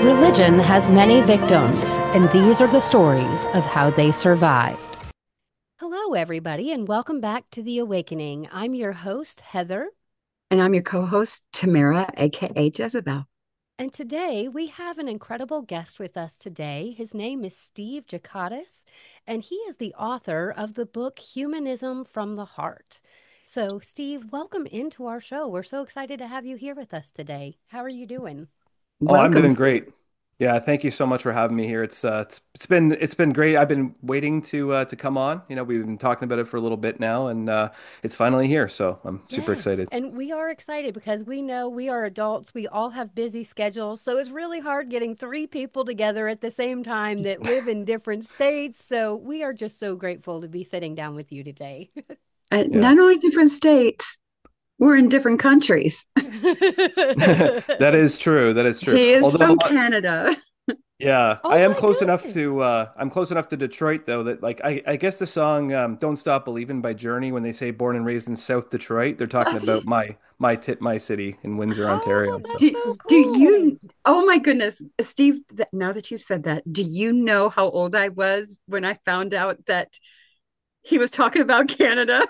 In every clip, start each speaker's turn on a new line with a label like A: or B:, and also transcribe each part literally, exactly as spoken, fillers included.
A: Religion has many victims, and these are the stories of how they survived. Hello, everybody, and welcome back to The Awakening. I'm your host, Heather,
B: And I'm your co-host, Tamara, aka Jezebel.
A: and today we have an incredible guest with us today. His name is Steve Jakatis, and he is the author of the book Humanism from the Heart. So, Steve, welcome into our show. We're so excited to have you here with us today. How are you doing?
C: Oh, I'm
B: Welcome,
C: doing
B: Steve.
C: great. Yeah, thank you so much for having me here. It's uh, it's it's been it's been great. I've been waiting to uh, to come on. You know, we've been talking about it for a little bit now, and uh, it's finally here. So I'm super
A: Yes,
C: excited.
A: and we are excited because we know we are adults. We all have busy schedules. So it's really hard getting three people together at the same time that live in different states. So we are just so grateful to be sitting down with you today.
B: Uh,
C: Yeah,
B: not only different states, we're in different countries.
C: that is true. That is true.
B: He is
C: Although,
B: from
C: uh,
B: Canada.
C: yeah, I
A: Oh
C: am
A: my
C: close enough
A: goodness.
C: to uh, I'm close enough to Detroit though that like I I guess the song um, "Don't Stop Believing" by Journey when they say born and raised in South Detroit, they're talking about my my tit my city in Windsor,
A: Oh,
C: Ontario. So.
A: that's
B: Do,
A: so
B: do
A: cool.
B: you, oh my goodness, Steve, th- now that you've said that, do you know how old I was when I found out that he was talking about Canada?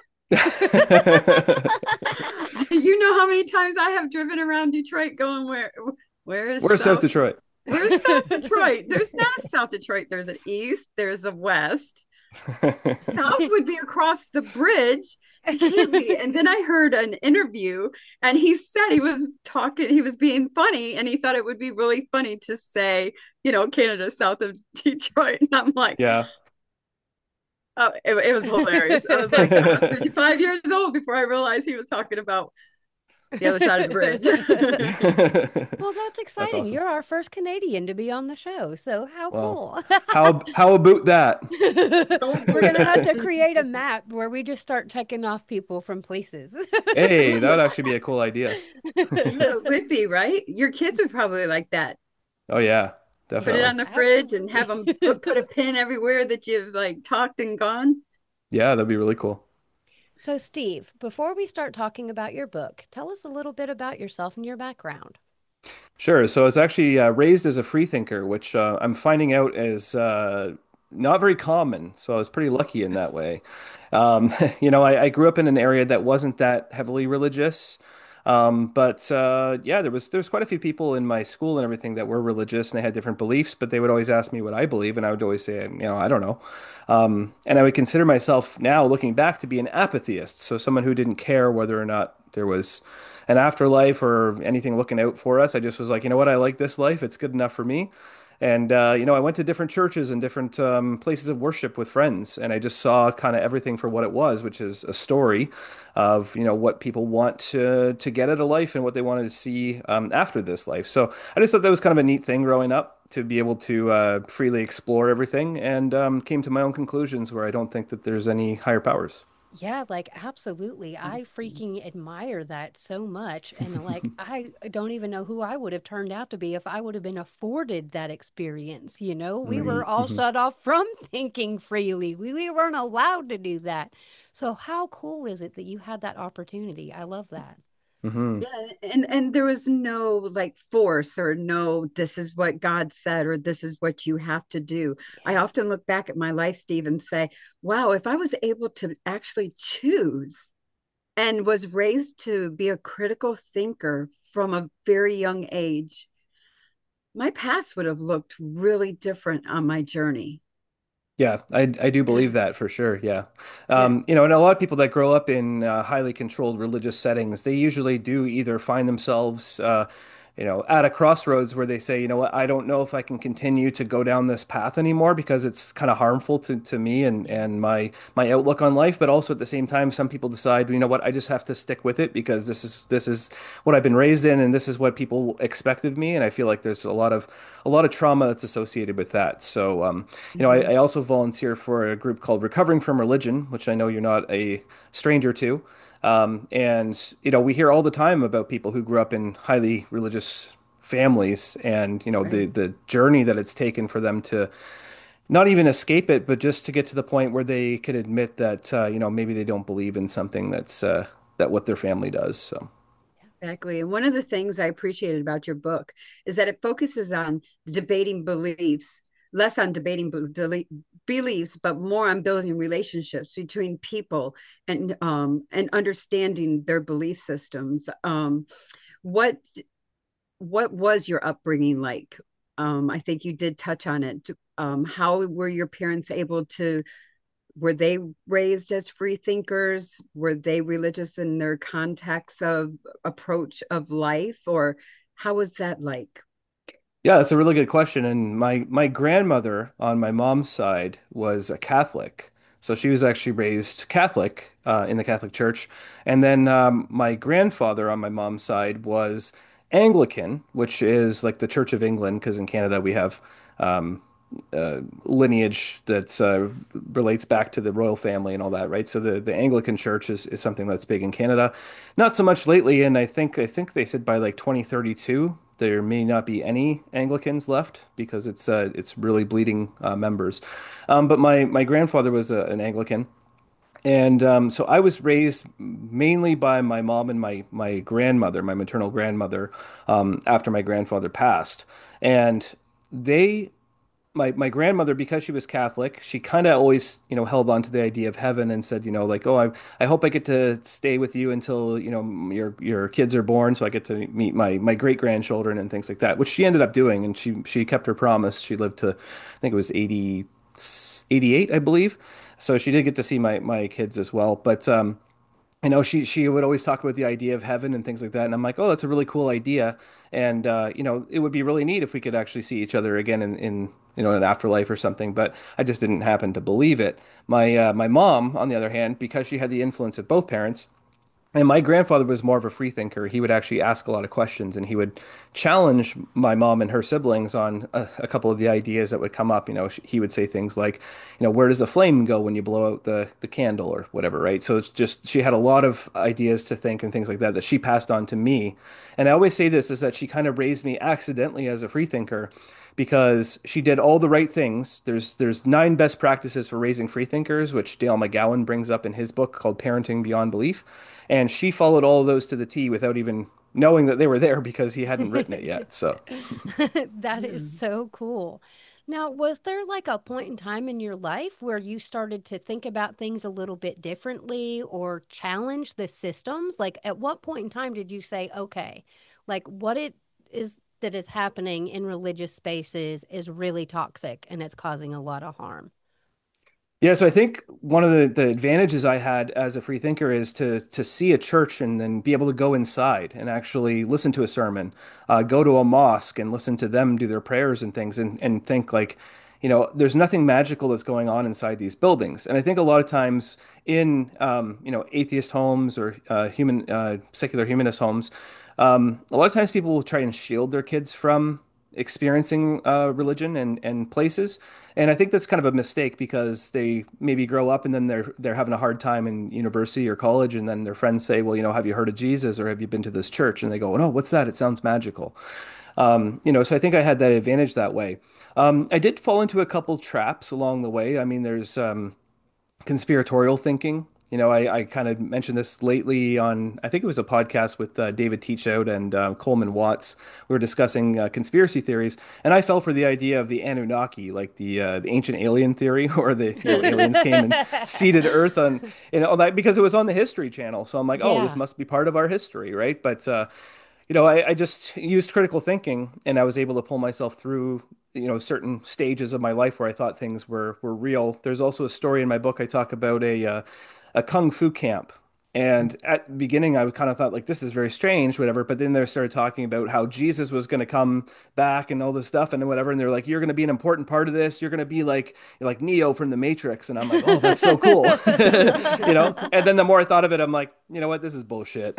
B: Do you know how many times I have driven around Detroit going, where, where is
C: We're South
B: South?
C: Detroit.
B: Where's South Detroit? There's not a South Detroit. There's an East, there's a West. South would be across the bridge. It can't be. And then I heard an interview, and he said he was talking, he was being funny, and he thought it would be really funny to say, you know, Canada south of Detroit. And I'm like,
C: Yeah.
B: oh, it, it was hilarious. I was like, I was fifty-five years old before I realized he was talking about the other side of the bridge.
A: Well, that's
C: That's
A: exciting.
C: awesome.
A: You're our first Canadian to be on the show. So how
C: Well,
A: cool.
C: how how about that?
B: Don't
A: We're
B: boot
A: gonna have
B: that.
A: to create a map where we just start checking off people from places.
C: Hey, that would actually be a cool idea.
B: It would be, right? Your kids would probably like that.
C: Oh yeah,
B: Put it
C: definitely.
B: on the fridge and have
A: Absolutely.
B: them put, put a pin everywhere that you've like talked and gone.
C: Yeah, that'd be really cool.
A: So, Steve, before we start talking about your book, tell us a little bit about yourself and your background.
C: Sure. So I was actually uh, raised as a free thinker, which uh, I'm finding out is uh, not very common. So I was pretty lucky in that way. Um, you know, I, I grew up in an area that wasn't that heavily religious. Um, but uh, yeah, there was there was quite a few people in my school and everything that were religious and they had different beliefs, but they would always ask me what I believe, and I would always say, you know, I don't know. Um, and I would consider myself now, looking back, to be an apatheist, so someone who didn't care whether or not there was an afterlife or anything looking out for us. I just was like, you know what, I like this life. It's good enough for me. And uh, you know, I went to different churches and different um, places of worship with friends, and I just saw kind of everything for what it was, which is a story of you know what people want to to get out of life and what they wanted to see um, after this life. So I just thought that was kind of a neat thing growing up to be able to uh, freely explore everything, and um, came to my own conclusions where I don't think that there's any higher powers.
A: Yeah, like absolutely. I
B: Awesome.
A: freaking admire that so much. And like, I don't even know who I would have turned out to be if I would have been afforded that experience. You know, we were
B: Right.
A: all
C: Hmm.
A: shut off from thinking freely. We, we weren't allowed to do that. So, how cool is it that you had that opportunity? I love that.
C: Hmm.
B: Yeah, and and there was no like force or no, this is what God said or this is what you have to do. I
A: Yeah.
B: often look back at my life, Steve, and say, wow, if I was able to actually choose and was raised to be a critical thinker from a very young age, my past would have looked really different on my journey.
C: Yeah, I I do believe
B: Yeah.
C: that for sure. Yeah.
B: Yeah.
C: Um, you know, and a lot of people that grow up in uh, highly controlled religious settings, they usually do either find themselves uh, you know, at a crossroads where they say, you know what, I don't know if I can continue to go down this path anymore because it's kind of harmful to, to me and,
A: Yeah.
C: and my my outlook on life. But also at the same time, some people decide, you know what, I just have to stick with it because this is this is what I've been raised in and this is what people expect of me. And I feel like there's a lot of a lot of trauma that's associated with that. So um, you know, I,
B: Mhm.
C: I also volunteer for a group called Recovering from Religion, which I know you're not a stranger to. Um, and you know, we hear all the time about people who grew up in highly religious families, and you know, the
B: Right.
C: the journey that it's taken for them to not even escape it, but just to get to the point where they could admit that uh, you know maybe they don't believe in something that's uh, that what their family does. So
B: Exactly. And one of the things I appreciated about your book is that it focuses on debating beliefs, less on debating be- beliefs, but more on building relationships between people and um, and understanding their belief systems. Um, what what was your upbringing like? Um, I think you did touch on it. Um, how were your parents able to were they raised as free thinkers? Were they religious in their context of approach of life, or how was that like?
C: Yeah, that's a really good question. And my my grandmother on my mom's side was a Catholic, so she was actually raised Catholic uh, in the Catholic Church. And then um, my grandfather on my mom's side was Anglican, which is like the Church of England, because in Canada we have um, uh, lineage that uh, relates back to the royal family and all that, right? So the, the Anglican Church is, is something that's big in Canada. Not so much lately, and I think I think they said by like twenty thirty-two there may not be any Anglicans left because it's uh, it's really bleeding uh, members. Um, but my my grandfather was a, an Anglican. And um, so I was raised mainly by my mom and my my grandmother, my maternal grandmother, um, after my grandfather passed. And they my my grandmother, because she was Catholic, she kind of always, you know, held on to the idea of heaven and said, you know, like, oh, I I hope I get to stay with you until, you know, your your kids are born, so I get to meet my my great grandchildren and things like that, which she ended up doing, and she she kept her promise. She lived to, I think it was eighty eighty-eight, I believe. So she did get to see my my kids as well, but um. I know she she would always talk about the idea of heaven and things like that, and I'm like, oh, that's a really cool idea, and uh, you know, it would be really neat if we could actually see each other again in, in you know an afterlife or something. But I just didn't happen to believe it. My uh, my mom, on the other hand, because she had the influence of both parents, and my grandfather was more of a free thinker. He would actually ask a lot of questions and he would challenge my mom and her siblings on a, a couple of the ideas that would come up. You know, sh- he would say things like, you know, where does a flame go when you blow out the, the candle or whatever, right? So it's just, she had a lot of ideas to think and things like that that she passed on to me. And I always say this is that she kind of raised me accidentally as a free thinker because she did all the right things. There's there's nine best practices for raising free thinkers, which Dale McGowan brings up in his book called Parenting Beyond Belief. And she followed all of those to the T without even knowing that they were there because he hadn't written it yet. So,
A: That
B: Yeah.
A: is so cool. Now, was there like a point in time in your life where you started to think about things a little bit differently or challenge the systems? Like, at what point in time did you say, okay, like what it is that is happening in religious spaces is really toxic and it's causing a lot of harm?
C: yeah, so I think one of the, the advantages I had as a free thinker is to to see a church and then be able to go inside and actually listen to a sermon, uh, go to a mosque and listen to them do their prayers and things, and and think like, you know, there's nothing magical that's going on inside these buildings. And I think a lot of times in um, you know, atheist homes or uh, human uh, secular humanist homes, um, a lot of times people will try and shield their kids from experiencing uh, religion and and places. And I think that's kind of a mistake because they maybe grow up and then they're they're having a hard time in university or college, and then their friends say, well, you know, have you heard of Jesus or have you been to this church? And they go, no, what's that? It sounds magical. Um, you know, so I think I had that advantage that way. Um, I did fall into a couple traps along the way. I mean, there's um, conspiratorial thinking. You know, I, I kind of mentioned this lately on, I think it was a podcast with uh, David Teachout and uh, Coleman Watts. We were discussing uh, conspiracy theories, and I fell for the idea of the Anunnaki, like the uh, the ancient alien theory, or the, you know, aliens came and seeded Earth on, you know, that because it was on the History Channel. So I'm like, oh, this
A: Yeah.
C: must be part of our history, right? But uh, you know, I, I just used critical thinking and I was able to pull myself through, you know, certain stages of my life where I thought things were were real. There's also a story in my book I talk about a uh, a kung fu camp. And at the beginning, I kind of thought like this is very strange, whatever. But then they started talking about how Jesus was going to come back and all this stuff and whatever. And they're like, "You're going to be an important part of this. You're going to be like like Neo from the Matrix." And I'm like, "Oh, that's so cool," you know. And then the more I thought of it, I'm like, you know what, this is bullshit.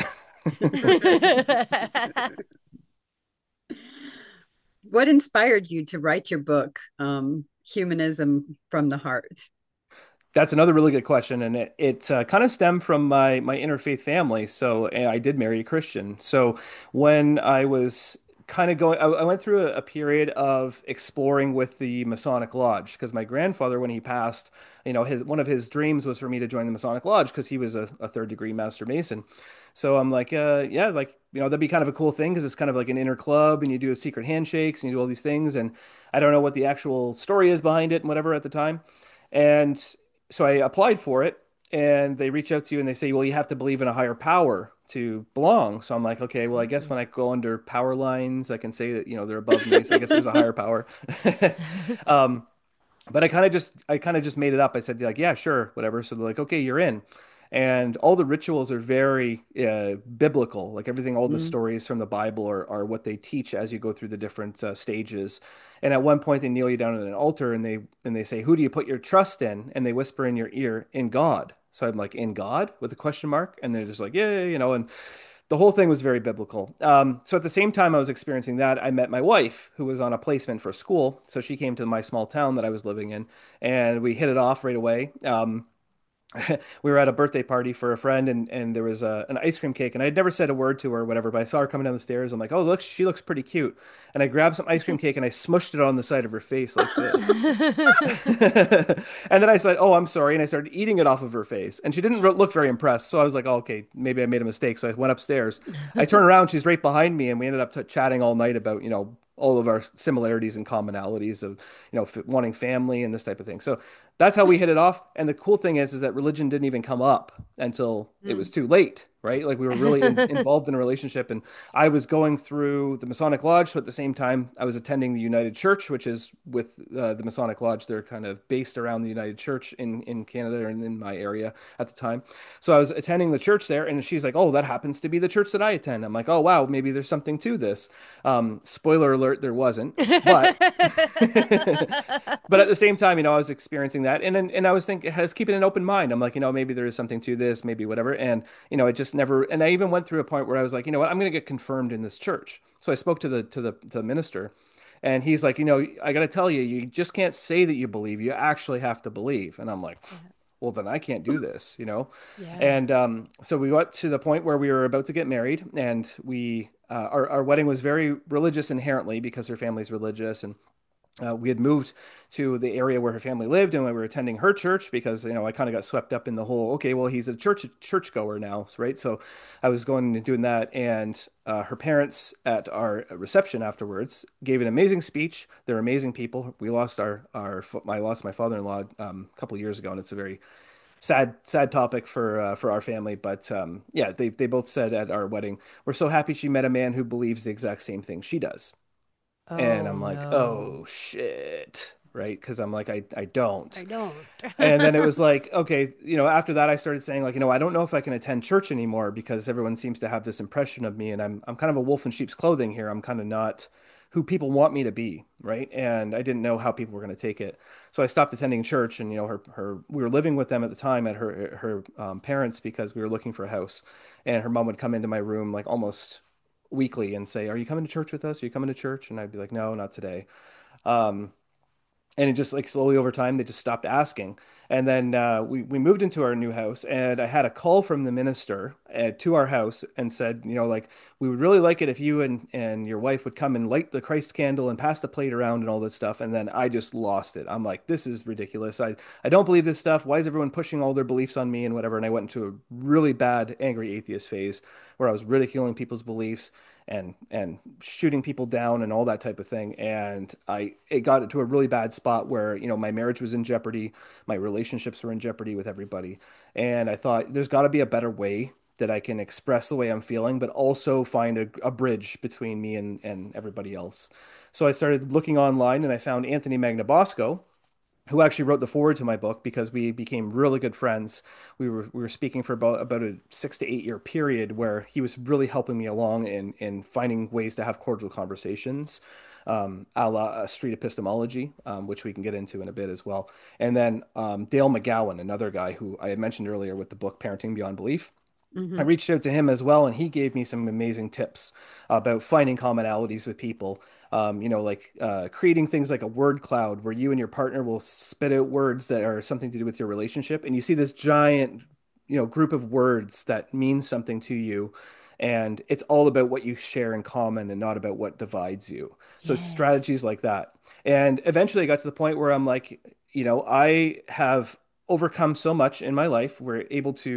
B: What inspired you to write your book, um, Humanism from the Heart?
C: That's another really good question, and it it uh, kind of stemmed from my my interfaith family. So and I did marry a Christian. So when I was kind of going, I, I went through a, a period of exploring with the Masonic Lodge because my grandfather, when he passed, you know, his one of his dreams was for me to join the Masonic Lodge because he was a, a third degree Master Mason. So I'm like, uh, yeah, like you know, that'd be kind of a cool thing because it's kind of like an inner club and you do secret handshakes and you do all these things. And I don't know what the actual story is behind it and whatever at the time. And so I applied for it and they reach out to you and they say, well, you have to believe in a higher power to belong. So I'm like, okay, well, I guess when I go under power lines, I can say that, you know, they're above me. So I guess there's a higher power. Um, but I kind of just I kind of just made it up. I said like, yeah, sure, whatever. So they're like, okay, you're in. And all the rituals are very uh, biblical. Like everything, all the
A: Mm.
C: stories from the Bible are, are what they teach as you go through the different uh, stages. And at one point, they kneel you down at an altar and they and they say, "Who do you put your trust in?" And they whisper in your ear, "In God." So I'm like, "In God?" with a question mark. And they're just like, "Yeah, yeah," you know. And the whole thing was very biblical. Um, so at the same time I was experiencing that, I met my wife, who was on a placement for school. So she came to my small town that I was living in, and we hit it off right away. Um, we were at a birthday party for a friend and and there was a, an ice cream cake and I'd never said a word to her or whatever, but I saw her coming down the stairs. I'm like, oh, look, she looks pretty cute. And I grabbed some ice cream cake and I smushed it on the side of her face like this. And then I said, oh, I'm sorry. And I started eating it off of her face. And she didn't re- look very impressed. So I was like, oh, okay, maybe I made a mistake. So I went upstairs. I turned around, she's right behind me. And we ended up t- chatting all night about, you know, all of our similarities and commonalities of, you know, f- wanting family and this type of thing. So that's how we hit it off. And the cool thing is, is that religion didn't even come up until it was
B: Mm.
C: too late, right? Like we were really in, involved in a relationship, and I was going through the Masonic Lodge. So at the same time, I was attending the United Church, which is with uh, the Masonic Lodge. They're kind of based around the United Church in in Canada and in my area at the time. So I was attending the church there, and she's like, "Oh, that happens to be the church that I attend." I'm like, "Oh, wow, maybe there's something to this." Um, spoiler alert, there wasn't, but but at the same time, you know, I was experiencing that, and and, and I was thinking, I was keeping an open mind. I'm like, you know, maybe there is something to this, maybe whatever, and you know, it just never. And I even went through a point where I was like, you know what, I'm going to get confirmed in this church. So I spoke to the to the to the minister, and he's like, you know, I got to tell you, you just can't say that you believe. You actually have to believe. And I'm like,
A: Yeah.
C: well, then I can't do this, you know.
A: Yeah.
C: And um, so we got to the point where we were about to get married, and we uh, our our wedding was very religious inherently because her family's religious, and uh, we had moved to the area where her family lived, and we were attending her church because you know I kind of got swept up in the whole. Okay, well he's a church churchgoer now, right? So I was going and doing that, and uh, her parents at our reception afterwards gave an amazing speech. They're amazing people. We lost our our I lost my father-in-law um, a couple of years ago, and it's a very sad sad topic for uh, for our family. But um, yeah, they they both said at our wedding, we're so happy she met a man who believes the exact same thing she does. And
A: Oh
C: I'm like,
A: no.
C: oh shit, right? Because I'm like, I I don't.
A: I don't.
C: And then it was like, okay, you know, after that, I started saying like, you know, I don't know if I can attend church anymore because everyone seems to have this impression of me, and I'm I'm kind of a wolf in sheep's clothing here. I'm kind of not who people want me to be, right? And I didn't know how people were going to take it, so I stopped attending church. And you know, her her we were living with them at the time at her her um, parents because we were looking for a house, and her mom would come into my room like almost weekly and say, "Are you coming to church with us? Are you coming to church?" And I'd be like, "No, not today." Um, and it just like slowly over time they just stopped asking. And then uh, we we moved into our new house, and I had a call from the minister uh, to our house and said, you know, like we would really like it if you and and your wife would come and light the Christ candle and pass the plate around and all that stuff. And then I just lost it. I'm like, this is ridiculous. I I don't believe this stuff. Why is everyone pushing all their beliefs on me and whatever? And I went into a really bad angry atheist phase where I was ridiculing people's beliefs and and shooting people down and all that type of thing. And I it got to a really bad spot where, you know, my marriage was in jeopardy, my relationships were in jeopardy with everybody. And I thought there's got to be a better way that I can express the way I'm feeling, but also find a, a bridge between me and, and everybody else. So I started looking online and I found Anthony Magnabosco, who actually wrote the forward to my book because we became really good friends. We were we were speaking for about about a six to eight year period where he was really helping me along in in finding ways to have cordial conversations, um, a la uh, street epistemology, um, which we can get into in a bit as well. And then um, Dale McGowan, another guy who I had mentioned earlier with the book Parenting Beyond Belief. I
B: Hmm.
C: reached out to him as well, and he gave me some amazing tips about finding commonalities with people. Um, you know, like uh, creating things like a word cloud where you and your partner will spit out words that are something to do with your relationship, and you see this giant, you know, group of words that mean something to you, and it's all about what you share in common and not about what divides you. So
A: Yes.
C: strategies like that, and eventually I got to the point where I'm like, you know, I have overcome so much in my life. We're able to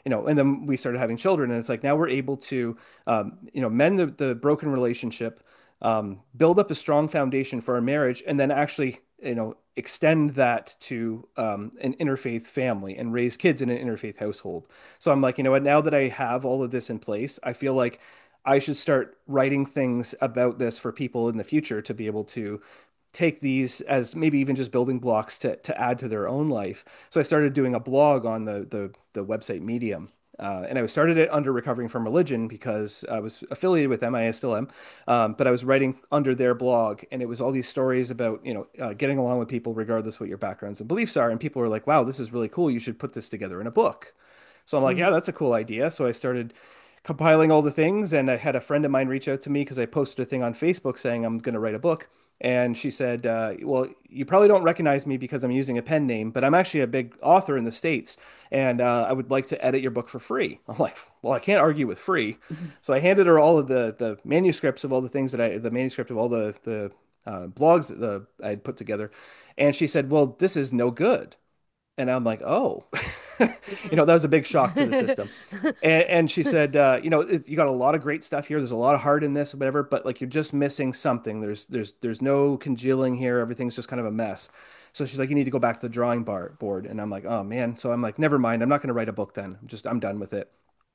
C: you know, and then we started having children, and it's like now we're able to, um, you know, mend the, the broken relationship, um, build up a strong foundation for our marriage, and then actually, you know, extend that to um, an interfaith family and raise kids in an interfaith household. So I'm like, you know what, now that I have all of this in place, I feel like I should start writing things about this for people in the future to be able to take these as maybe even just building blocks to to add to their own life. So I started doing a blog on the the, the website Medium. Uh, and I started it under Recovering from Religion because I was affiliated with them. I still am. Um, but I was writing under their blog, and it was all these stories about, you know, uh, getting along with people regardless what your backgrounds and beliefs are. And people were like, wow, this is really cool. You should put this together in a book. So I'm like, yeah,
B: Mhm.
C: that's a cool idea. So I started compiling all the things, and I had a friend of mine reach out to me because I posted a thing on Facebook saying I'm going to write a book. And she said, uh, well, you probably don't recognize me because I'm using a pen name, but I'm actually a big author in the States, and uh, I would like to edit your book for free. I'm like, well, I can't argue with free. So I handed her all of the the manuscripts of all the things that I, the manuscript of all the the uh, blogs that the, I had put together, and she said, well, this is no good. And I'm like, oh, you know, that was a big shock to the system. And, and she said, uh, you know, it, you got a lot of great stuff here. There's a lot of heart in this, whatever, but like you're just missing something. There's there's there's no congealing here. Everything's just kind of a mess. So she's like, you need to go back to the drawing bar board. And I'm like, oh man. So I'm like, never mind. I'm not going to write a book then. I'm just I'm done with it.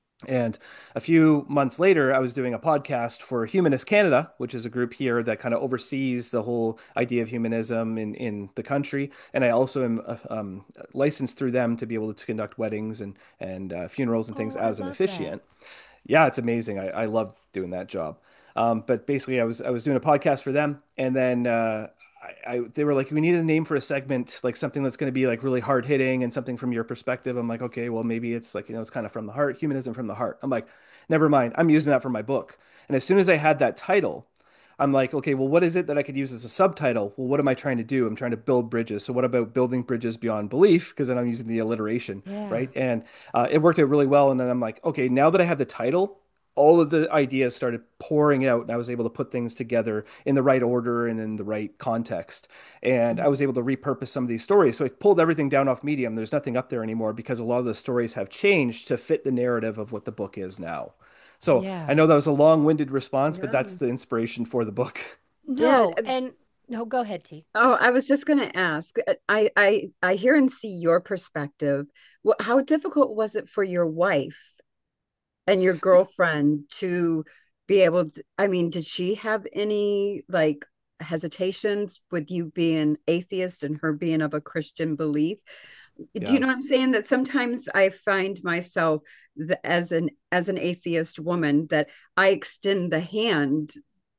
C: And a few months later, I was doing a podcast for Humanist Canada, which is a group here that kind of oversees the whole idea of humanism in, in the country. And I also am uh, um, licensed through them to be able to conduct weddings and, and uh, funerals and things
A: Oh, I
C: as an
A: love that.
C: officiant. Yeah, it's amazing. I, I love doing that job. Um, but basically, I was I was doing a podcast for them, and then uh, I, I they were like, "We need a name for a segment, like something that's going to be like really hard hitting and something from your perspective." I'm like, "Okay, well maybe it's like you know it's kind of from the heart, humanism from the heart." I'm like, "Never mind. I'm using that for my book." And as soon as I had that title, I'm like, "Okay, well what is it that I could use as a subtitle? Well, what am I trying to do? I'm trying to build bridges. So what about building bridges beyond belief? Because then I'm using the alliteration,
A: Yeah.
C: right? And uh, it worked out really well. And then I'm like, okay, now that I have the title, all of the ideas started pouring out, and I was able to put things together in the right order and in the right context. And I was able to repurpose some of these stories. So I pulled everything down off Medium. There's nothing up there anymore because a lot of the stories have changed to fit the narrative of what the book is now. So I
A: Yeah.
C: know that was a long-winded response, but that's
B: Yeah.
C: the inspiration for the book.
B: Yeah.
A: No, and no, go ahead, T.
B: Oh, I was just going to ask. uh, I, I I hear and see your perspective. What, how difficult was it for your wife and your girlfriend to be able to, I mean, did she have any like hesitations with you being atheist and her being of a Christian belief? Do you
C: Yeah.
B: know what I'm saying? That sometimes I find myself th- as an as an atheist woman that I extend the hand,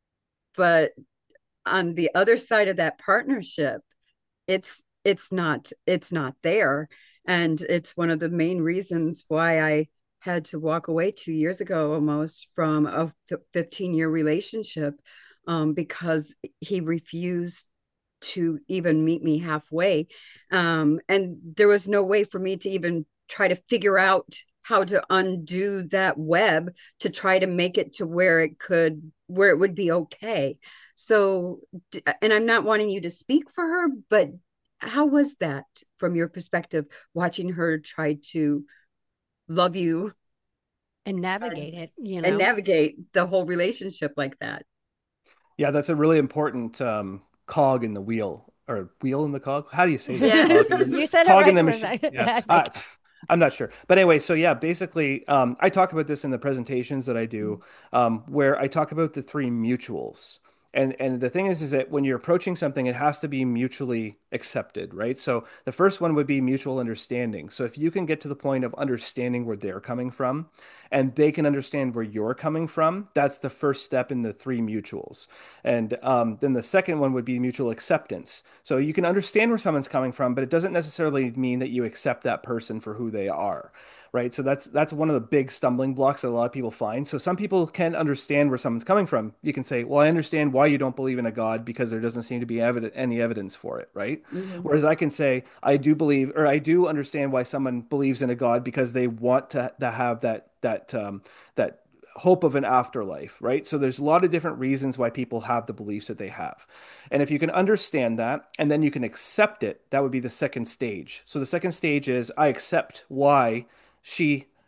B: but on the other side of that partnership, it's it's not it's not there, and it's one of the main reasons why I had to walk away two years ago almost from a fifteen year relationship, um, because he refused to even meet me halfway, um, and there was no way for me to even try to figure out how to undo that web to try to make it to where it could where it would be okay. So, and I'm not wanting you to speak for her, but how was that from your perspective, watching her try to love you
A: And
B: and,
A: navigate it, you
B: and
A: know?
B: navigate the whole relationship like that?
C: Yeah, that's a really important um, cog in the wheel or wheel in the cog. How do you say that?
B: Yeah.
C: Cog in the
A: You said it
C: cog in
A: right,
C: the
A: Linda.
C: machine.
A: I,
C: Yeah.
A: I
C: Uh,
A: like
C: I'm not sure. But anyway, so yeah, basically, um, I talk about this in the presentations that I do, um, where I talk about the three mutuals. And and the thing is, is that when you're approaching something, it has to be mutually accepted, right? So the first one would be mutual understanding. So if you can get to the point of understanding where they're coming from, and they can understand where you're coming from, that's the first step in the three mutuals. And um, then the second one would be mutual acceptance. So you can understand where someone's coming from, but it doesn't necessarily mean that you accept that person for who they are, right? So that's that's one of the big stumbling blocks that a lot of people find. So some people can understand where someone's coming from. You can say, "Well, I understand why you don't believe in a God because there doesn't seem to be evident any evidence for it," right?
B: Mhm.
C: Whereas I can say, "I do believe, or I do understand why someone believes in a God because they want to, to have that that um, that." hope of an afterlife, right? So there's a lot of different reasons why people have the beliefs that they have. And if you can understand that and then you can accept it, that would be the second stage. So the second stage is I accept why she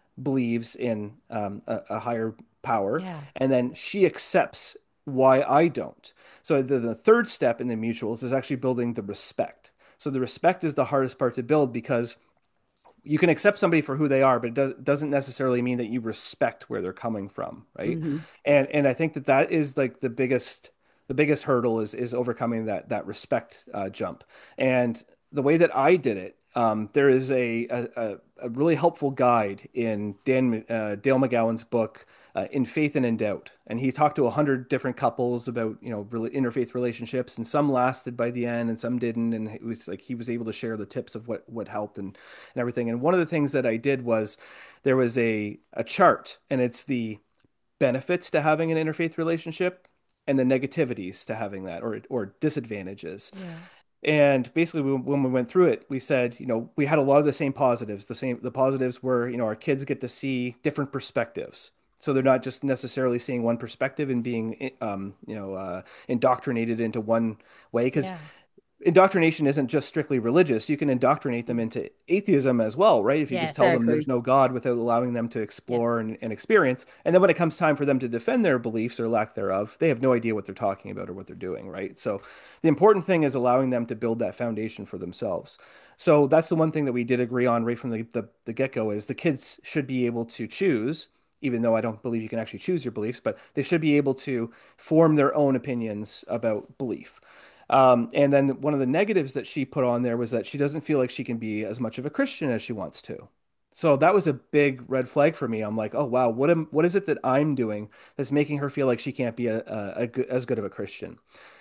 C: believes in um, a, a higher power,
A: Yeah.
C: and then she accepts why I don't. So the, the third step in the mutuals is actually building the respect. So the respect is the hardest part to build because you can accept somebody for who they are, but it does, doesn't necessarily mean that you respect where they're coming from, right?
B: Hmm.
C: And and I think that that is like the biggest the biggest hurdle is is overcoming that that respect uh, jump. And the way that I did it, um, there is a, a a really helpful guide in Dan uh, Dale McGowan's book. Uh, in Faith and in Doubt, and he talked to a hundred different couples about you know really interfaith relationships, and some lasted by the end, and some didn't. And it was like he was able to share the tips of what what helped and and everything. And one of the things that I did was there was a a chart, and it's the benefits to having an interfaith relationship and the negativities to having that, or or disadvantages.
A: Yeah.
C: And basically, when we went through it, we said, you know, we had a lot of the same positives. The same, the positives were, you know, our kids get to see different perspectives. So they're not just necessarily seeing one perspective and being, um, you know, uh, indoctrinated into one way. Because
A: Yeah.
C: indoctrination isn't just strictly religious. You can indoctrinate them into atheism as well, right? If you just tell
A: Yes.
C: them there's
B: Exactly.
C: no God without allowing them to
A: Yep.
C: explore and, and experience. And then when it comes time for them to defend their beliefs or lack thereof, they have no idea what they're talking about or what they're doing, right? So the important thing is allowing them to build that foundation for themselves. So that's the one thing that we did agree on right from the, the, the get-go is the kids should be able to choose, even though I don't believe you can actually choose your beliefs, but they should be able to form their own opinions about belief. Um, and then one of the negatives that she put on there was that she doesn't feel like she can be as much of a Christian as she wants to. So that was a big red flag for me. I'm like, oh wow, what am what is it that I'm doing that's making her feel like she can't be a, a, a good, as good of a Christian?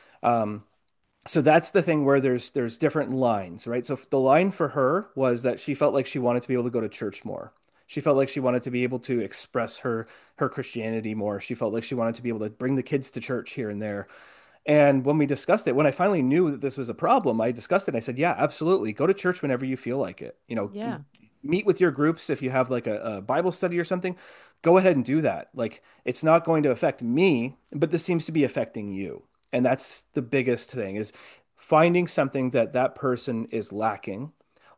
C: Um, so that's the thing where there's there's different lines, right? So the line for her was that she felt like she wanted to be able to go to church more. She felt like she wanted to be able to express her her Christianity more. She felt like she wanted to be able to bring the kids to church here and there. And when we discussed it, when I finally knew that this was a problem, I discussed it. And I said, yeah, absolutely. Go to church whenever you feel like it. You know,
A: Yeah.
C: meet with your groups. If you have like a, a Bible study or something, go ahead and do that. Like, it's not going to affect me, but this seems to be affecting you. And that's the biggest thing is finding something that that person is lacking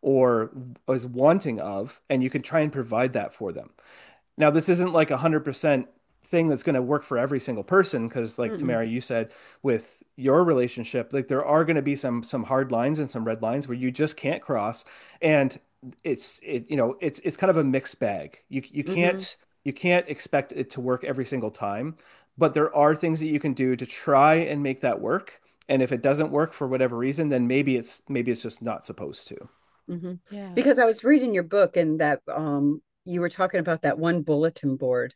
C: or is wanting of, and you can try and provide that for them. Now, this isn't like a hundred percent thing that's going to work for every single person because, like
B: Mm-mm.
C: Tamara, you said with your relationship, like there are going to be some some hard lines and some red lines where you just can't cross, and it's it you know it's it's kind of a mixed bag. You you
B: Hmm.
C: can't you can't expect it to work every single time, but there are things that you can do to try and make that work. And if it doesn't work for whatever reason, then maybe it's maybe it's just not supposed to.
B: Hmm.
A: Yeah.
B: Because I was reading your book and that um you were talking about that one bulletin board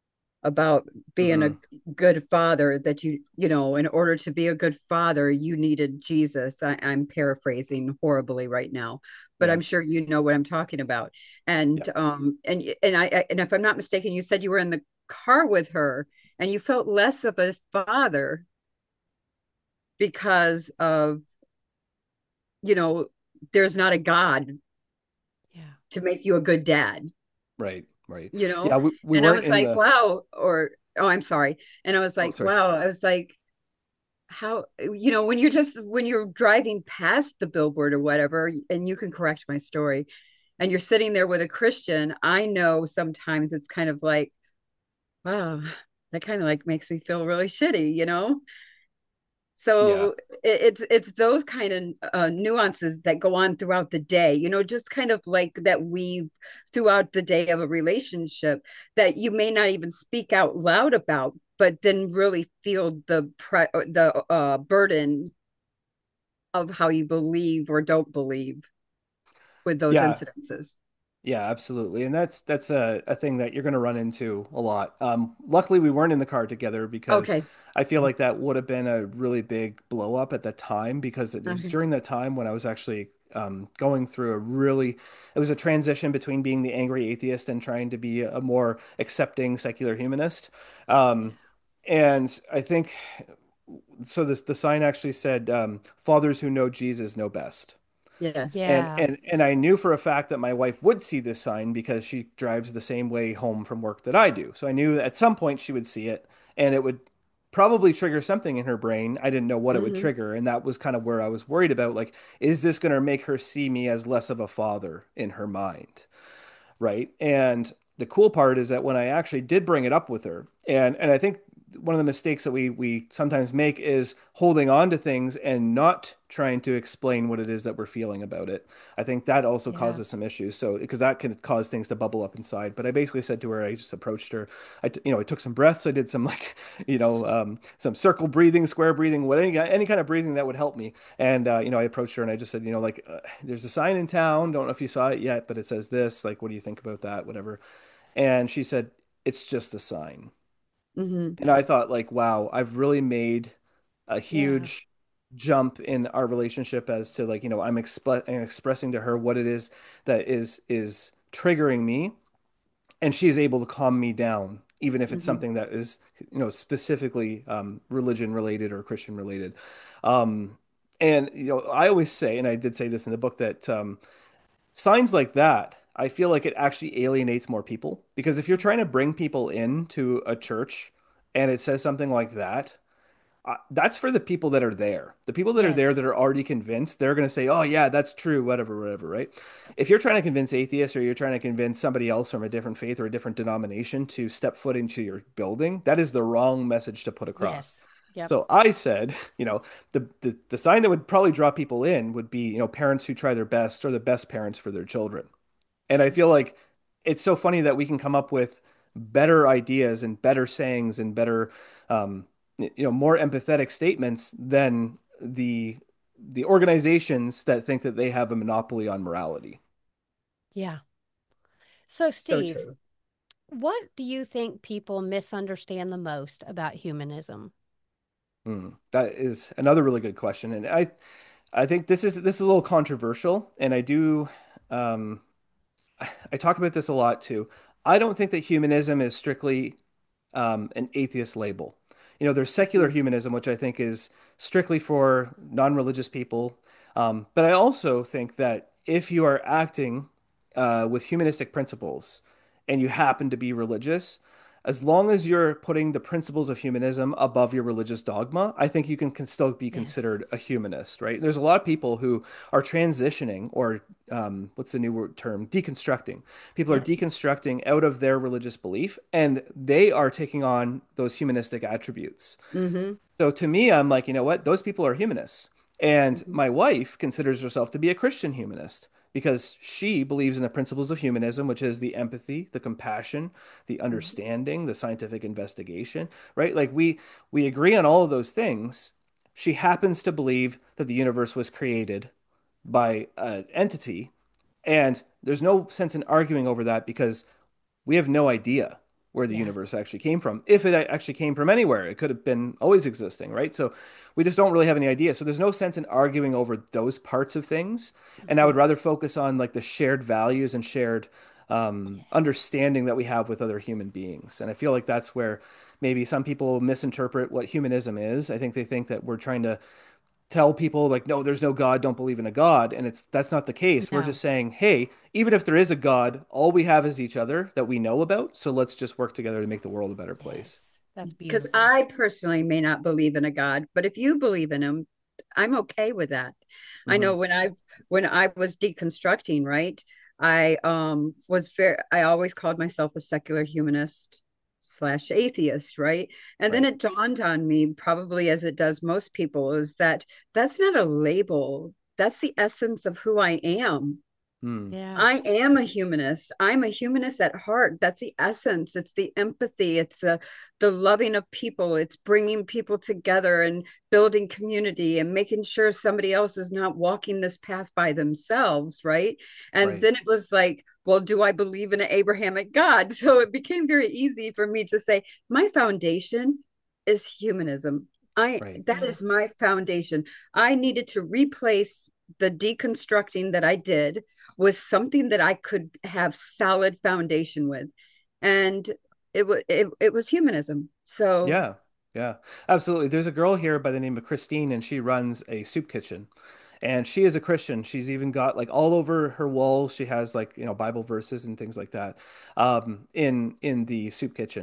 B: about being a
C: Hmm.
B: good father that you you know in order to be a good father you needed Jesus. I, I'm paraphrasing horribly right now, but
C: Yeah.
B: I'm sure you know what I'm talking about. And
C: Yeah.
B: um and and I and if I'm not mistaken, you said you were in the car with her and you felt less of a father because of you know there's not a God
A: Yeah.
B: to make you a good dad,
C: Right. Right.
B: you know.
C: Yeah. We, we
B: And I
C: weren't
B: was
C: in
B: like,
C: the.
B: wow. Or oh, I'm sorry. And I was
C: Oh,
B: like,
C: sorry.
B: wow. I was like, how, you know, when you're just when you're driving past the billboard or whatever, and you can correct my story, and you're sitting there with a Christian, I know sometimes it's kind of like, wow, that kind of like makes me feel really shitty, you know.
C: Yeah.
B: So it, it's it's those kind of uh, nuances that go on throughout the day, you know, just kind of like that weave throughout the day of a relationship that you may not even speak out loud about, but then really feel the pre- the uh, burden of how you believe or don't believe with those
C: Yeah.
B: incidences.
C: Yeah, absolutely. And that's that's a, a thing that you're going to run into a lot. Um, luckily, we weren't in the car together because
B: Okay.
C: I feel like that would have been a really big blow up at the time because it was
B: Okay.
C: during that time when I was actually um, going through a really, it was a transition between being the angry atheist and trying to be a more accepting secular humanist. Um, and I think so. This the sign actually said, um, "Fathers who know Jesus know best."
B: Yeah.
C: And
A: Yeah.
C: and and I knew for a fact that my wife would see this sign because she drives the same way home from work that I do. So I knew at some point she would see it and it would probably trigger something in her brain. I didn't know what it would
B: Hmm.
C: trigger, and that was kind of where I was worried about like, is this going to make her see me as less of a father in her mind? Right? And the cool part is that when I actually did bring it up with her, and and I think one of the mistakes that we we sometimes make is holding on to things and not trying to explain what it is that we're feeling about it. I think that also
A: Yeah.
C: causes some issues. So because that can cause things to bubble up inside. But I basically said to her, I just approached her. I t- you know I took some breaths. I did some like you know um, some circle breathing, square breathing, what any any kind of breathing that would help me. And uh, you know I approached her and I just said, you know like uh, there's a sign in town. Don't know if you saw it yet, but it says this. Like, what do you think about that? Whatever. And she said, it's just a sign.
B: Hmm.
C: And I thought, like, wow, I've really made a
A: Yeah.
C: huge jump in our relationship as to like, you know, I'm, exp I'm expressing to her what it is that is is triggering me, and she's able to calm me down, even if it's
B: Hmm.
C: something that is, you know, specifically um, religion related or Christian related. Um, and you know, I always say, and I did say this in the book, that um, signs like that, I feel like it actually alienates more people because if you're trying to bring people into a church and it says something like that, uh, that's for the people that are there. The people that are there
A: Yes.
C: that are already convinced, they're going to say, "Oh yeah, that's true, whatever, whatever," right? If you're trying to convince atheists or you're trying to convince somebody else from a different faith or a different denomination to step foot into your building, that is the wrong message to put across.
A: Yes. Yep.
C: So I said, you know, the, the the sign that would probably draw people in would be, you know, parents who try their best or the best parents for their children. And I feel like it's so funny that we can come up with better ideas and better sayings and better, um, you know, more empathetic statements than the the organizations that think that they have a monopoly on morality.
A: Yeah. So,
B: So
A: Steve,
B: true.
A: what do you think people misunderstand the most about humanism?
C: Hmm. That is another really good question, and I I think this is this is a little controversial, and I do um, I talk about this a lot too. I don't think that humanism is strictly um, an atheist label. You know, there's secular
B: Mhm.
C: humanism, which I think is strictly for non-religious people. Um, but I also think that if you are acting uh, with humanistic principles and you happen to be religious, as long as you're putting the principles of humanism above your religious dogma, I think you can, can still be
A: Yes.
C: considered a humanist, right? There's a lot of people who are transitioning or um, what's the new word term? Deconstructing. People are
A: Yes.
C: deconstructing out of their religious belief and they are taking on those humanistic attributes.
B: Hmm.
C: So to me, I'm like, you know what? Those people are humanists. And
B: Hmm.
C: my wife considers herself to be a Christian humanist because she believes in the principles of humanism, which is the empathy, the compassion, the
B: Hmm.
C: understanding, the scientific investigation, right? Like we we agree on all of those things. She happens to believe that the universe was created by an entity, and there's no sense in arguing over that because we have no idea where the
A: Yeah.
C: universe actually came from. If it actually came from anywhere, it could have been always existing, right? So we just don't really have any idea. So there's no sense in arguing over those parts of things. And I
A: Hmm.
C: would rather focus on like the shared values and shared um,
A: Yes.
C: understanding that we have with other human beings. And I feel like that's where maybe some people misinterpret what humanism is. I think they think that we're trying to tell people like, no, there's no God, don't believe in a God. And it's that's not the case. We're
A: No.
C: just saying, hey, even if there is a God, all we have is each other that we know about. So let's just work together to make the world a better place.
A: Yes. That's
B: Because
A: beautiful.
B: I personally may not believe in a God, but if you believe in him, I'm okay with that. I
C: Hmm.
B: know when I when I was deconstructing, right? I um was very I always called myself a secular humanist slash atheist, right? And then
C: Right.
B: it dawned on me, probably as it does most people, is that that's not a label. That's the essence of who I am.
C: Hmm.
A: Yeah.
B: I am a humanist. I'm a humanist at heart. That's the essence. It's the empathy. It's the the loving of people. It's bringing people together and building community and making sure somebody else is not walking this path by themselves, right? And
C: Right.
B: then it was like, well, do I believe in an Abrahamic God? So it became very easy for me to say my foundation is humanism. I
C: Right.
B: that
A: Yeah.
B: is my foundation. I needed to replace the deconstructing that I did was something that I could have solid foundation with. And it was it, it was humanism. So
C: Yeah. Yeah. Absolutely. There's a girl here by the name of Christine, and she runs a soup kitchen. And she is a Christian. She's even got like all over her walls, she has like, you know, Bible verses and things like that um, in in the soup kitchen.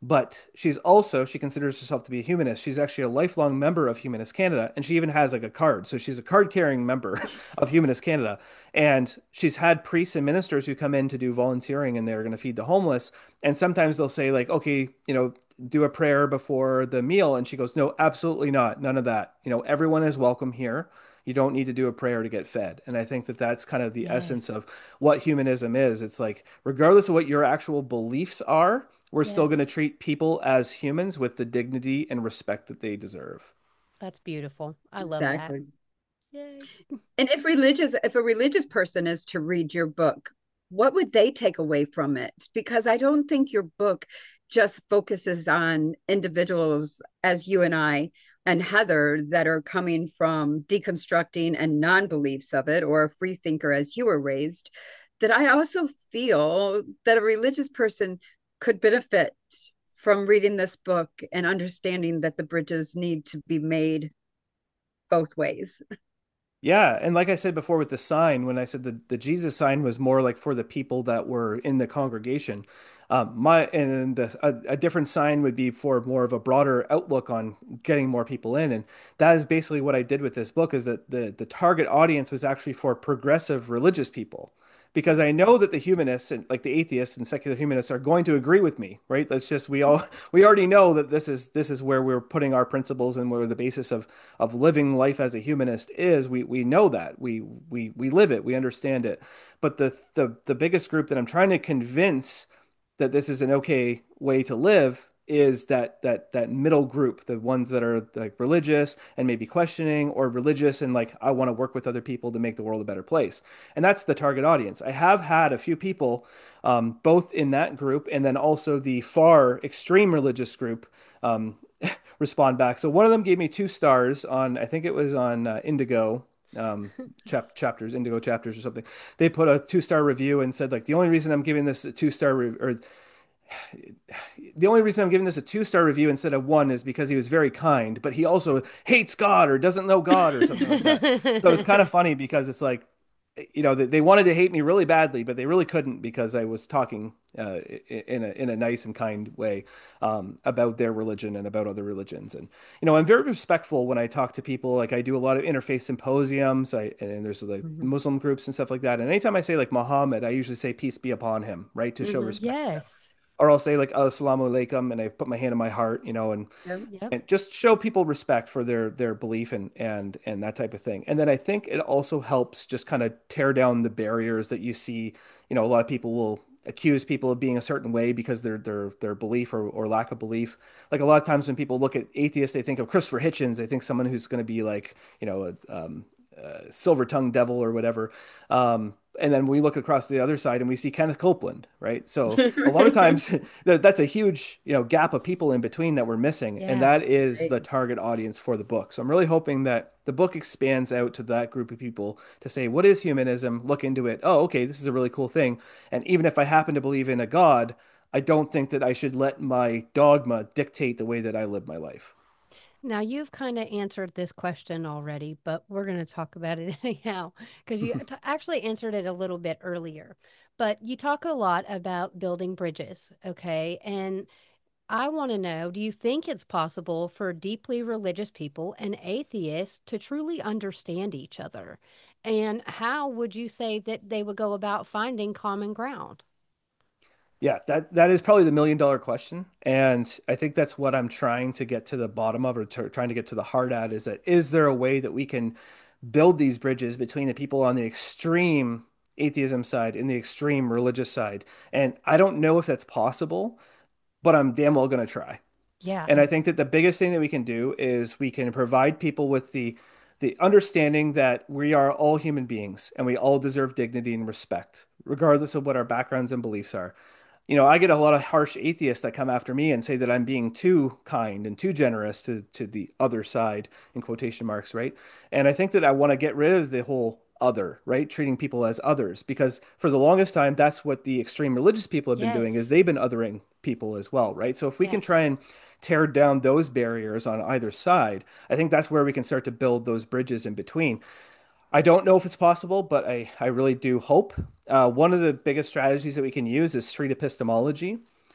C: But she's also, she considers herself to be a humanist. She's actually a lifelong member of Humanist Canada, and she even has like a card. So she's a card carrying member of Humanist Canada. And she's had priests and ministers who come in to do volunteering and they're going to feed the homeless. And sometimes they'll say, like, okay, you know, do a prayer before the meal. And she goes, no, absolutely not. None of that. You know, everyone is welcome here. You don't need to do a prayer to get fed. And I think that that's kind of the essence
A: Yes.
C: of what humanism is. It's like, regardless of what your actual beliefs are, we're still going to
A: Yes.
C: treat people as humans with the dignity and respect that they deserve.
A: That's beautiful. I love that.
B: Exactly.
A: Yay.
B: And if religious, if a religious person is to read your book, what would they take away from it? Because I don't think your book just focuses on individuals as you and I and Heather that are coming from deconstructing and non-beliefs of it, or a free thinker as you were raised, that I also feel that a religious person could benefit from reading this book and understanding that the bridges need to be made both ways.
C: Yeah, and like I said before with the sign, when I said the, the Jesus sign was more like for the people that were in the congregation, um, my and the, a, a different sign would be for more of a broader outlook on getting more people in, and that is basically what I did with this book. Is that the the target audience was actually for progressive religious people, because I know that the humanists and like the atheists and secular humanists are going to agree with me, right? That's just we all we already know that this is this is where we're putting our principles and where the basis of of living life as a humanist is. We we know that. We we we live it. We understand it. But the the the biggest group that I'm trying to convince that this is an okay way to live is that that that middle group, the ones that are like religious and maybe questioning, or religious and like I want to work with other people to make the world a better place. And that's the target audience. I have had a few people, um, both in that group and then also the far extreme religious group, um, respond back. So one of them gave me two stars on, I think it was on uh, Indigo, um, chap chapters, Indigo chapters or something. They put a two star review and said like the only reason I'm giving this a two star re- or the only reason I'm giving this a two star review instead of one is because he was very kind, but he also hates God or doesn't know God or something like that. So it's kind of funny because it's like, you know, they, they wanted to hate me really badly, but they really couldn't because I was talking uh, in a in a nice and kind way um, about their religion and about other religions. And you know, I'm very respectful when I talk to people. Like I do a lot of interfaith symposiums, I and there's like
B: Mm-hmm.
C: Muslim groups and stuff like that. And anytime I say like Muhammad, I usually say peace be upon him, right, to show
B: Mm-hmm.
C: respect.
A: Yes.
C: Or I'll say like assalamu alaikum and I put my hand on my heart, you know, and
B: Yep.
A: Yep.
C: and just show people respect for their their belief and and and that type of thing. And then I think it also helps just kind of tear down the barriers that you see. You know, a lot of people will accuse people of being a certain way because their their their belief or, or lack of belief. Like a lot of times when people look at atheists, they think of Christopher Hitchens. They think someone who's going to be like, you know, a, um, a silver-tongued devil or whatever. Um, and then we look across the other side and we see Kenneth Copeland, right? So a lot of times that's a huge, you know, gap of people in between that we're missing, and
A: Yeah.
C: that is
B: Right.
C: the target audience for the book. So I'm really hoping that the book expands out to that group of people to say, what is humanism? Look into it. Oh, okay, this is a really cool thing. And even if I happen to believe in a God, I don't think that I should let my dogma dictate the way that I live my life.
A: Now, you've kind of answered this question already, but we're going to talk about it anyhow because you t- actually answered it a little bit earlier. But you talk a lot about building bridges, okay? And I want to know, do you think it's possible for deeply religious people and atheists to truly understand each other? And how would you say that they would go about finding common ground?
C: Yeah, that that is probably the million dollar question, and I think that's what I'm trying to get to the bottom of, or to, trying to get to the heart at, is that is there a way that we can build these bridges between the people on the extreme atheism side and the extreme religious side? And I don't know if that's possible, but I'm damn well going to try.
A: Yeah.
C: And I think that the biggest thing that we can do is we can provide people with the the understanding that we are all human beings and we all deserve dignity and respect, regardless of what our backgrounds and beliefs are. You know, I get a lot of harsh atheists that come after me and say that I'm being too kind and too generous to to the other side in quotation marks, right? And I think that I want to get rid of the whole other, right? Treating people as others, because for the longest time that's what the extreme religious people have been doing, is
A: Yes.
C: they've been othering people as well, right? So if we can try
A: Yes.
C: and tear down those barriers on either side, I think that's where we can start to build those bridges in between. I don't know if it's possible, but I, I really do hope. Uh, one of the biggest strategies that we can use is street epistemology.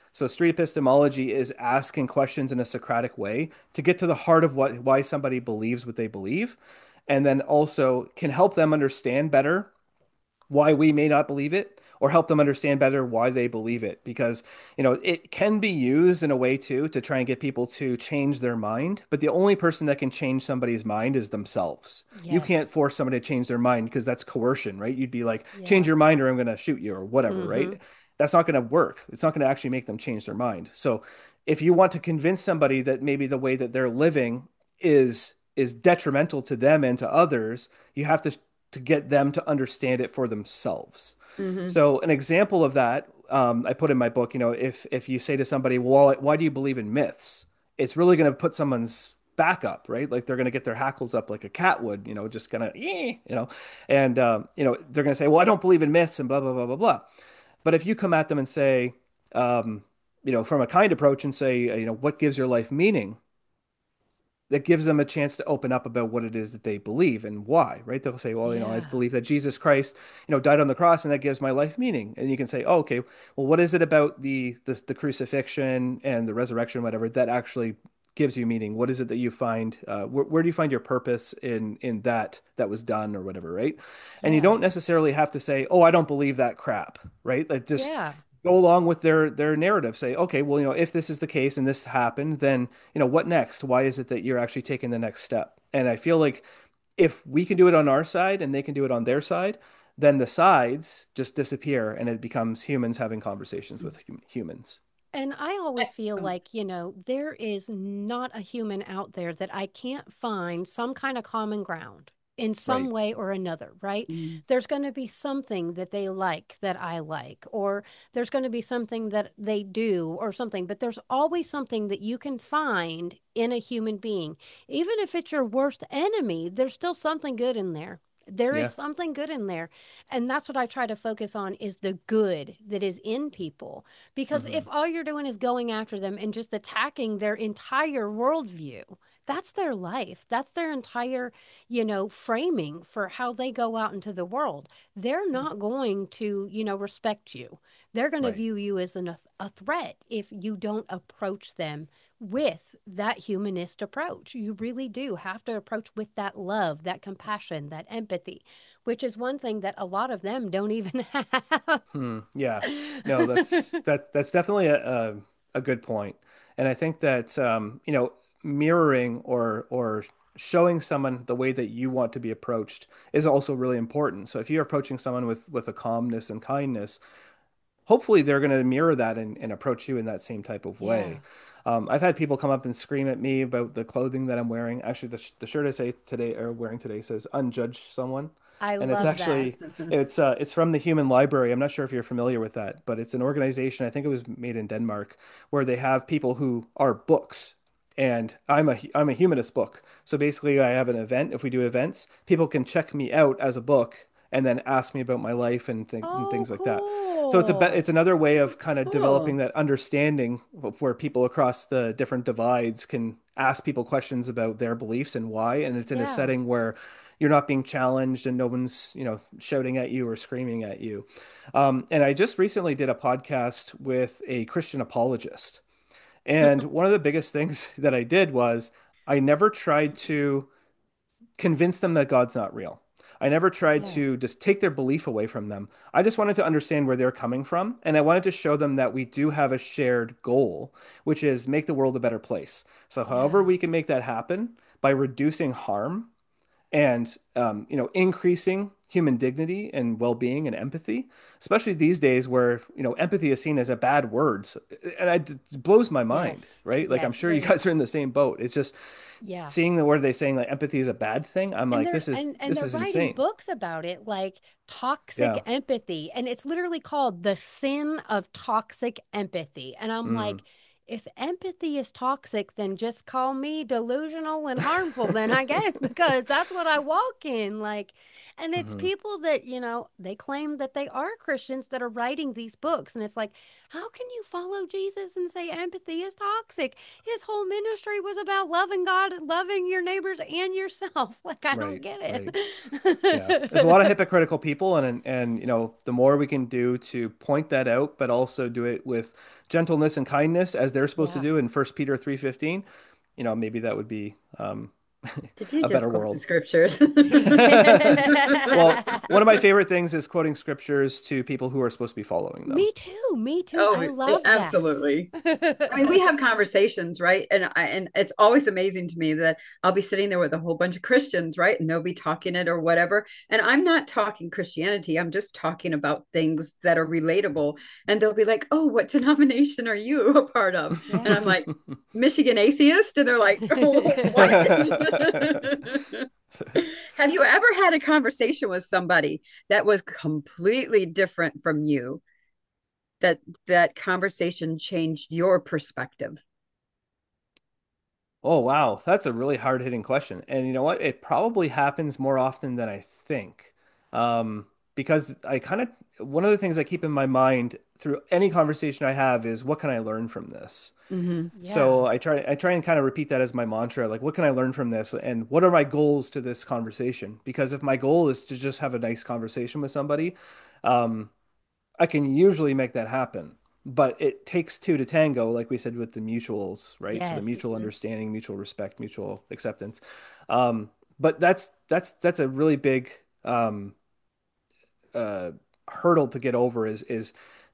C: So street epistemology is asking questions in a Socratic way to get to the heart of what why somebody believes what they believe, and then also can help them understand better why we may not believe it, or help them understand better why they believe it, because you know it can be used in a way too to try and get people to change their mind, but the only person that can change somebody's mind is themselves. You can't
A: Yes.
C: force somebody to change their mind because that's coercion, right? You'd be like, change
A: Yeah.
C: your mind or I'm going to shoot you or whatever,
A: Mm-hmm.
C: right? That's not going to work. It's not going to actually make them change their mind. So if you want to convince somebody that maybe the way that they're living is is detrimental to them and to others, you have to to get them to understand it for themselves.
B: Hmm.
C: So an example of that, um, I put in my book, you know, if if you say to somebody, well, why do you believe in myths? It's really going to put someone's back up, right? Like they're going to get their hackles up like a cat would, you know, just kind of, you know, and um, you know, they're going to say, well, I don't believe in myths and blah blah blah blah blah. But if you come at them and say, um, you know, from a kind approach and say, uh, you know, what gives your life meaning? That gives them a chance to open up about what it is that they believe and why, right? They'll say, well, you know, I
A: Yeah.
C: believe that Jesus Christ, you know, died on the cross and that gives my life meaning. And you can say, oh, okay, well, what is it about the the, the crucifixion and the resurrection, whatever, that actually gives you meaning? What is it that you find? Uh, where, where do you find your purpose in in that that was done or whatever, right? And you
A: Yeah.
C: don't necessarily have to say, oh, I don't believe that crap, right? Like just
A: Yeah.
C: go along with their their narrative. Say, okay, well, you know, if this is the case and this happened, then you know what next? Why is it that you're actually taking the next step? And I feel like if we can do it on our side and they can do it on their side, then the sides just disappear and it becomes humans having conversations with hum- humans.
A: And I
B: I,
A: always feel
B: oh,
A: like, you know, there is not a human out there that I can't find some kind of common ground in some
C: Right.
A: way or another, right?
B: mm,
A: There's going to be something that they like that I like, or there's going to be something that they do or something, but there's always something that you can find in a human being. Even if it's your worst enemy, there's still something good in there. There is
C: Yeah.
A: something good in there. And that's what I try to focus on is the good that is in people. Because
C: Hmm.
A: if all you're doing is going after them and just attacking their entire worldview, that's their life. That's their entire, you know, framing for how they go out into the world. They're not going to, you know, respect you. They're going to
C: Right.
A: view you as an, a threat if you don't approach them with that humanist approach. You really do have to approach with that love, that compassion, that empathy, which is one thing that a lot of them don't even have.
C: Hmm. Yeah. No, that's that that's definitely a, a a good point. And I think that um, you know, mirroring or or showing someone the way that you want to be approached is also really important. So if you're approaching someone with with a calmness and kindness, hopefully they're going to mirror that and, and approach you in that same type of way.
A: Yeah.
C: Um, I've had people come up and scream at me about the clothing that I'm wearing. Actually, the, sh- the shirt I say today or wearing today says "unjudge someone,"
A: I
C: and it's
A: love that.
C: actually it's uh, it's from the Human Library. I'm not sure if you're familiar with that, but it's an organization. I think it was made in Denmark, where they have people who are books. And I'm a I'm a humanist book. So basically, I have an event. If we do events, people can check me out as a book and then ask me about my life and, th and
A: Oh,
C: things like that. So it's a be
A: cool.
C: it's another way of kind of developing
B: cool.
C: that understanding of where people across the different divides can ask people questions about their beliefs and why. And it's in a
A: Yeah.
C: setting where you're not being challenged and no one's, you know, shouting at you or screaming at you. Um, and I just recently did a podcast with a Christian apologist. And one of the biggest things that I did was I never tried to convince them that God's not real. I never tried
A: Yeah.
C: to just take their belief away from them. I just wanted to understand where they're coming from. And I wanted to show them that we do have a shared goal, which is make the world a better place. So, however,
A: Yeah.
C: we can make that happen by reducing harm and um, you know increasing human dignity and well-being and empathy, especially these days where you know empathy is seen as a bad word. So- and it blows my mind,
A: Yes.
C: right? Like I'm sure
A: Yes.
C: you
B: Right.
C: guys are in the same boat. It's just
A: Yeah.
C: seeing the word they saying like empathy is a bad thing. I'm
A: And
C: like,
A: they're
C: this is
A: and and
C: this
A: they're
C: is
A: writing
C: insane.
A: books about it like toxic
C: Yeah.
A: empathy, and it's literally called The Sin of Toxic Empathy. And I'm
C: Mm.
A: like, if empathy is toxic, then just call me delusional and harmful then, I guess, because that's what I walk in like. And it's
C: Hmm.
A: people that, you know, they claim that they are Christians that are writing these books, and it's like, How can you follow Jesus and say empathy is toxic? His whole ministry was about loving God, loving your neighbors and yourself. Like, I don't
C: Right,
A: get
C: right. Yeah. There's a
A: it.
C: lot of hypocritical people, and and you know, the more we can do to point that out, but also do it with gentleness and kindness as they're supposed to
A: Yeah.
C: do in First Peter three fifteen, you know, maybe that would be um
B: Did you
C: a
B: just
C: better
B: quote the
C: world.
B: scriptures?
C: Well, one of my favorite things is quoting scriptures to people who are supposed to be following them.
A: Me too. Me too.
B: Oh,
A: I
B: oh,
A: love that.
B: absolutely. I mean, we have conversations, right? And I and it's always amazing to me that I'll be sitting there with a whole bunch of Christians, right? And they'll be talking it or whatever. And I'm not talking Christianity. I'm just talking about things that are relatable. And they'll be like, "Oh, what denomination are you a part of?" And I'm
A: Yeah.
B: like, "Michigan atheist." And they're like, "Oh, what?" Have you ever had a conversation with somebody that was completely different from you? That that conversation changed your perspective?
C: Oh, wow. That's a really hard-hitting question. And you know what? It probably happens more often than I think. Um, because I kind of, one of the things I keep in my mind through any conversation I have is what can I learn from this?
B: Mm-hmm.
A: Yeah.
C: So I try I try and kind of repeat that as my mantra, like what can I learn from this and what are my goals to this conversation? Because if my goal is to just have a nice conversation with somebody, um, I can usually make that happen. But it takes two to tango, like we said with the mutuals, right? So the
A: Yes.
C: mutual
B: Mm-hmm.
C: understanding, mutual respect, mutual acceptance. Um, but that's that's that's a really big um, uh, hurdle to get over is is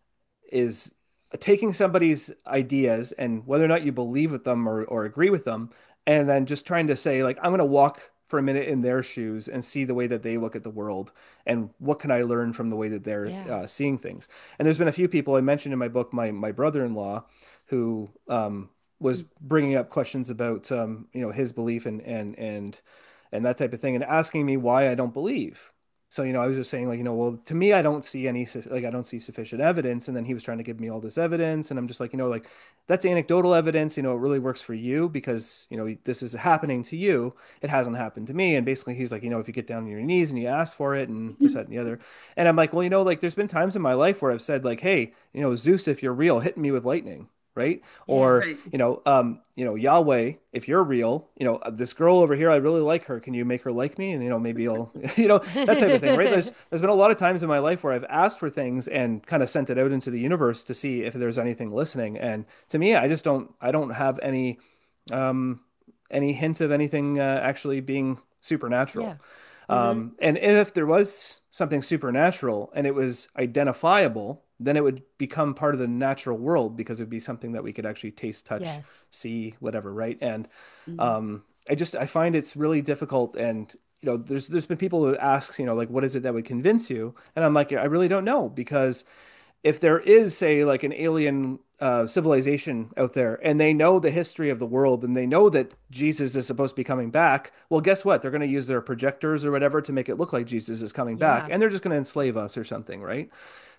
C: is taking somebody's ideas and whether or not you believe with them or, or agree with them, and then just trying to say, like, I'm going to walk for a minute in their shoes and see the way that they look at the world and what can I learn from the way that they're
A: Yeah.
C: uh, seeing things. And there's been a few people I mentioned in my book, my my brother-in-law, who um, was bringing up questions about um, you know his belief and and and and that type of thing and asking me why I don't believe. So, you know, I was just saying like, you know, well, to me, I don't see any, like, I don't see sufficient evidence. And then he was trying to give me all this evidence. And I'm just like, you know, like that's anecdotal evidence. You know, it really works for you because, you know, this is happening to you. It hasn't happened to me. And basically he's like, you know, if you get down on your knees and you ask for it and this, that, and the other. And I'm like, well, you know, like there's been times in my life where I've said like, hey, you know, Zeus, if you're real, hit me with lightning. Right.
A: Yeah.
C: Or,
B: Right.
C: you know, um, you know, Yahweh, if you're real, you know, this girl over here, I really like her. Can you make her like me? And, you know, maybe you'll, you know, that type of thing, right? There's there's been a lot of times in my life where I've asked for things and kind of sent it out into the universe to see if there's anything listening. And to me, I just don't I don't have any um any hint of anything uh, actually being supernatural.
A: Yeah.
B: Mm-hmm.
C: Um, and, and if there was something supernatural and it was identifiable, then it would become part of the natural world because it would be something that we could actually taste, touch,
A: Yes.
C: see, whatever, right? And
B: Mm-hmm.
C: um, I just I find it's really difficult. And you know, there's there's been people who ask, you know, like, what is it that would convince you? And I'm like, I really don't know because if there is, say, like an alien uh, civilization out there and they know the history of the world and they know that Jesus is supposed to be coming back, well, guess what? They're going to use their projectors or whatever to make it look like Jesus is coming back
A: Yeah.
C: and they're just going to enslave us or something, right?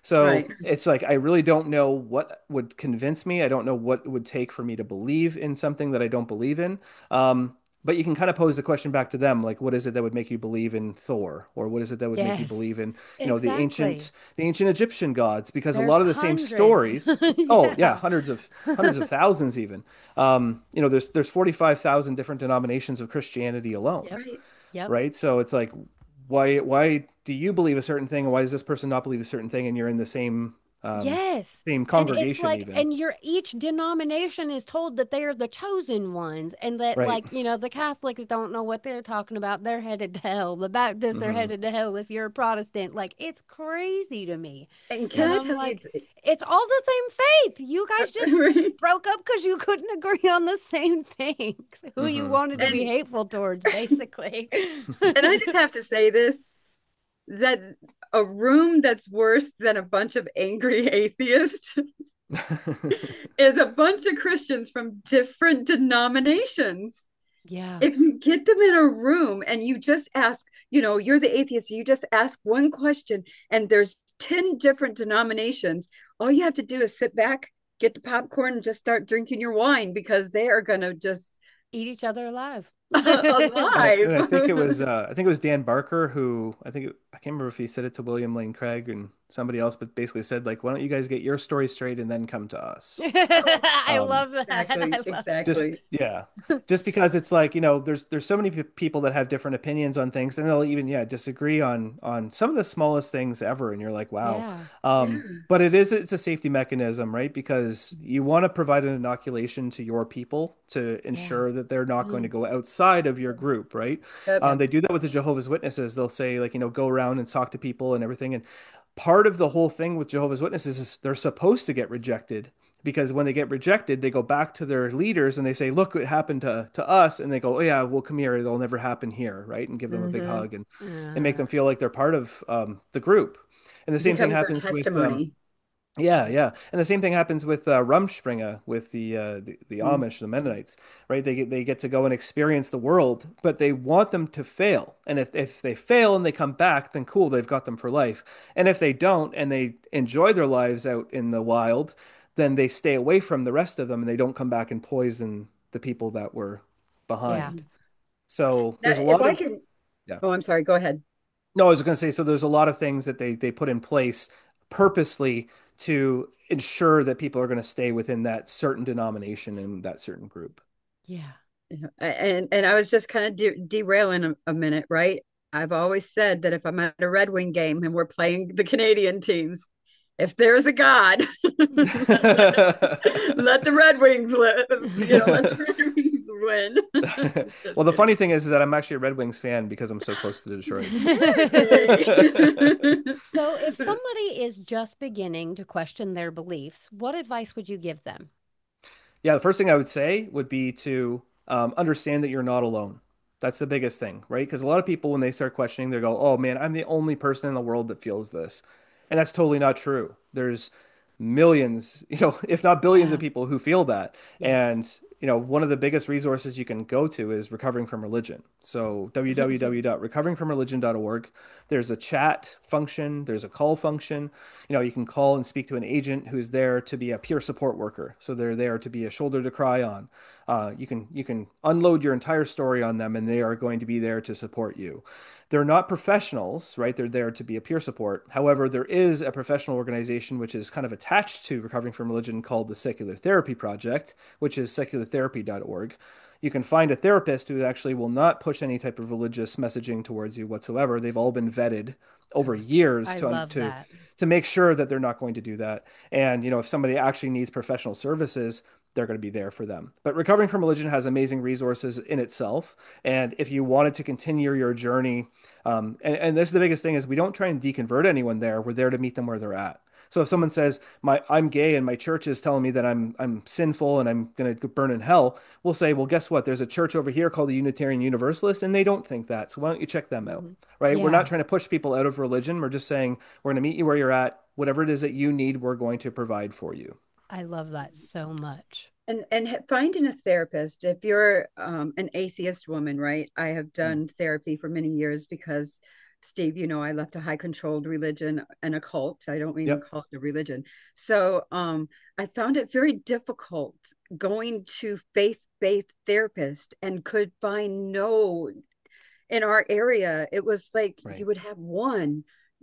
C: So
B: Right.
C: it's like, I really don't know what would convince me. I don't know what it would take for me to believe in something that I don't believe in. Um, but you can kind of pose the question back to them, like, what is it that would make you believe in Thor? Or what is it that would make you
A: Yes.
C: believe in, you know, the
A: Exactly.
C: ancient, the ancient Egyptian gods? Because a
A: There's
C: lot of the same
A: hundreds.
C: stories, oh yeah,
A: Yeah.
C: hundreds of hundreds of thousands even. Um, you know, there's there's forty-five thousand different denominations of Christianity alone,
A: Yep.
B: Right.
A: Yep.
C: right? So it's like, why why do you believe a certain thing, and why does this person not believe a certain thing, and you're in the same um,
A: Yes.
C: same
A: And it's
C: congregation
A: like,
C: even,
A: and you're each denomination is told that they are the chosen ones, and that,
C: right?
A: like, you know, the Catholics don't know what they're talking about. They're headed to hell. The Baptists are
C: Hmm.
A: headed to hell if you're a Protestant. Like, it's crazy to me.
B: And can
A: And
B: I
A: I'm
B: tell you,
A: like,
B: it's,
A: it's all the same faith. You guys just
B: right?
A: broke up because you couldn't agree on the same things. Who you
C: Hmm.
A: wanted to be
B: And
A: hateful towards, basically.
B: and I just have to say this, that a room that's worse than a bunch of angry atheists is a bunch of Christians from different denominations.
A: Yeah.
B: If you get them in a room and you just ask, you know, you're the atheist, you just ask one question and there's ten different denominations, all you have to do is sit back, get the popcorn, and just start drinking your wine because they are going to just
A: Eat each other alive.
C: And I,
B: alive.
C: and I think it was uh, I think it was Dan Barker who I think it, I can't remember if he said it to William Lane Craig and somebody else, but basically said like, why don't you guys get your story straight and then come to us?
A: I
C: Um,
A: love that.
B: Exactly,
A: I love
C: just
B: exactly.
C: yeah, just because it's like, you know, there's there's so many pe- people that have different opinions on things, and they'll even yeah disagree on on some of the smallest things ever, and you're like, wow.
A: Yeah.
C: Um,
B: Yeah.
C: but it is it's a safety mechanism, right? Because you want to provide an inoculation to your people to
A: Yeah.
C: ensure that they're not going to
B: Mm.
C: go outside of your group, right?
B: Yep.
C: Um,
B: Yep.
C: they do that with the Jehovah's Witnesses. They'll say like, you know, go around and talk to people and everything, and part of the whole thing with Jehovah's Witnesses is they're supposed to get rejected because when they get rejected, they go back to their leaders and they say, "Look what happened to to us," and they go, "Oh yeah, well come here, it'll never happen here," right? And give them a big
B: Hmm.
C: hug and and make
A: Uh,
C: them feel like they're part of um, the group. And the same thing
B: Becomes their
C: happens with um,
B: testimony.
C: yeah, yeah, and the same thing happens with uh, Rumspringa, with the, uh, the the
B: Mm.
C: Amish, the Mennonites, right? They get they get to go and experience the world, but they want them to fail. And if if they fail and they come back, then cool, they've got them for life. And if they don't and they enjoy their lives out in the wild, then they stay away from the rest of them and they don't come back and poison the people that were
A: yeah.
C: behind. So
B: Now,
C: there's a
B: if
C: lot
B: I
C: of
B: can,
C: yeah.
B: oh, I'm sorry, go ahead.
C: No, I was going to say, so there's a lot of things that they they put in place purposely to ensure that people are going to stay within that certain denomination and that certain group.
A: Yeah.
B: Yeah. And and I was just kind of de derailing a, a minute, right? I've always said that if I'm at a Red Wing game and we're playing the Canadian teams, if there's a God, let, let the Red Wings live, you know, let the Red Wings win. Just
C: Well, the
B: kidding.
C: funny thing is, is that I'm actually a Red Wings fan because I'm so close to Detroit.
B: Yay.
A: So, if somebody is just beginning to question their beliefs, what advice would you give them?
C: Yeah, the first thing I would say would be to um, understand that you're not alone. That's the biggest thing, right? Because a lot of people, when they start questioning, they go, "Oh man, I'm the only person in the world that feels this," and that's totally not true. There's millions, you know, if not billions of
A: Yeah.
C: people who feel that.
A: Yes.
C: And, you know, one of the biggest resources you can go to is Recovering from Religion. So w w w dot recovering from religion dot org. There's a chat function, there's a call function. You know, you can call and speak to an agent who's there to be a peer support worker. So they're there to be a shoulder to cry on. Uh, you can you can unload your entire story on them, and they are going to be there to support you. They're not professionals, right? They're there to be a peer support. However, there is a professional organization which is kind of attached to Recovering from Religion called the Secular Therapy Project, which is secular therapy dot org. You can find a therapist who actually will not push any type of religious messaging towards you whatsoever. They've all been vetted over years
A: I
C: to
A: love
C: to
A: that.
C: to make sure that they're not going to do that. And you know, if somebody actually needs professional services, they're going to be there for them. But Recovering from Religion has amazing resources in itself. And if you wanted to continue your journey, um, and, and this is the biggest thing is we don't try and deconvert anyone there. We're there to meet them where they're at. So if someone says my I'm gay and my church is telling me that I'm I'm sinful and I'm going to burn in hell, we'll say, well, guess what? There's a church over here called the Unitarian Universalist, and they don't think that. So why don't you check them out?
B: Mhm.
C: Right? We're not
A: Yeah.
C: trying to push people out of religion. We're just saying we're going to meet you where you're at. Whatever it is that you need, we're going to provide for you.
A: I love that so much.
B: And and ha- finding a therapist, if you're um, an atheist woman, right? I have
C: Mm.
B: done therapy for many years because, Steve, you know, I left a high controlled religion and a cult. I don't even
C: Yep.
B: call it a religion. So um, I found it very difficult going to faith-based therapist and could find no in our area. It was like you
C: Right.
B: would have one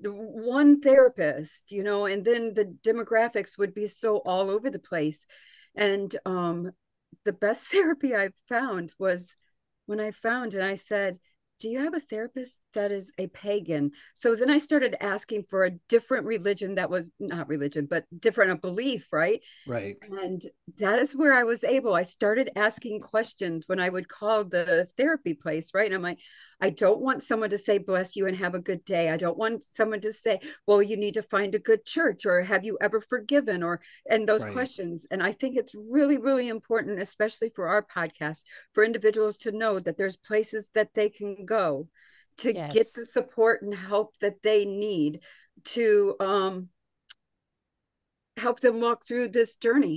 B: one therapist, you know, and then the demographics would be so all over the place. And um, the best therapy I found was when I found and I said, do you have a therapist that is a pagan? So then I started asking for a different religion that was not religion, but different a belief, right?
C: Right.
B: And that is where I was able. I started asking questions when I would call the therapy place, right? And I'm like, I don't want someone to say, bless you and have a good day. I don't want someone to say, well, you need to find a good church or have you ever forgiven or, and those
C: Right.
B: questions. And I think it's really, really important, especially for our podcast, for individuals to know that there's places that they can go to get
A: Yes.
B: the support and help that they need to um, help them walk through this journey.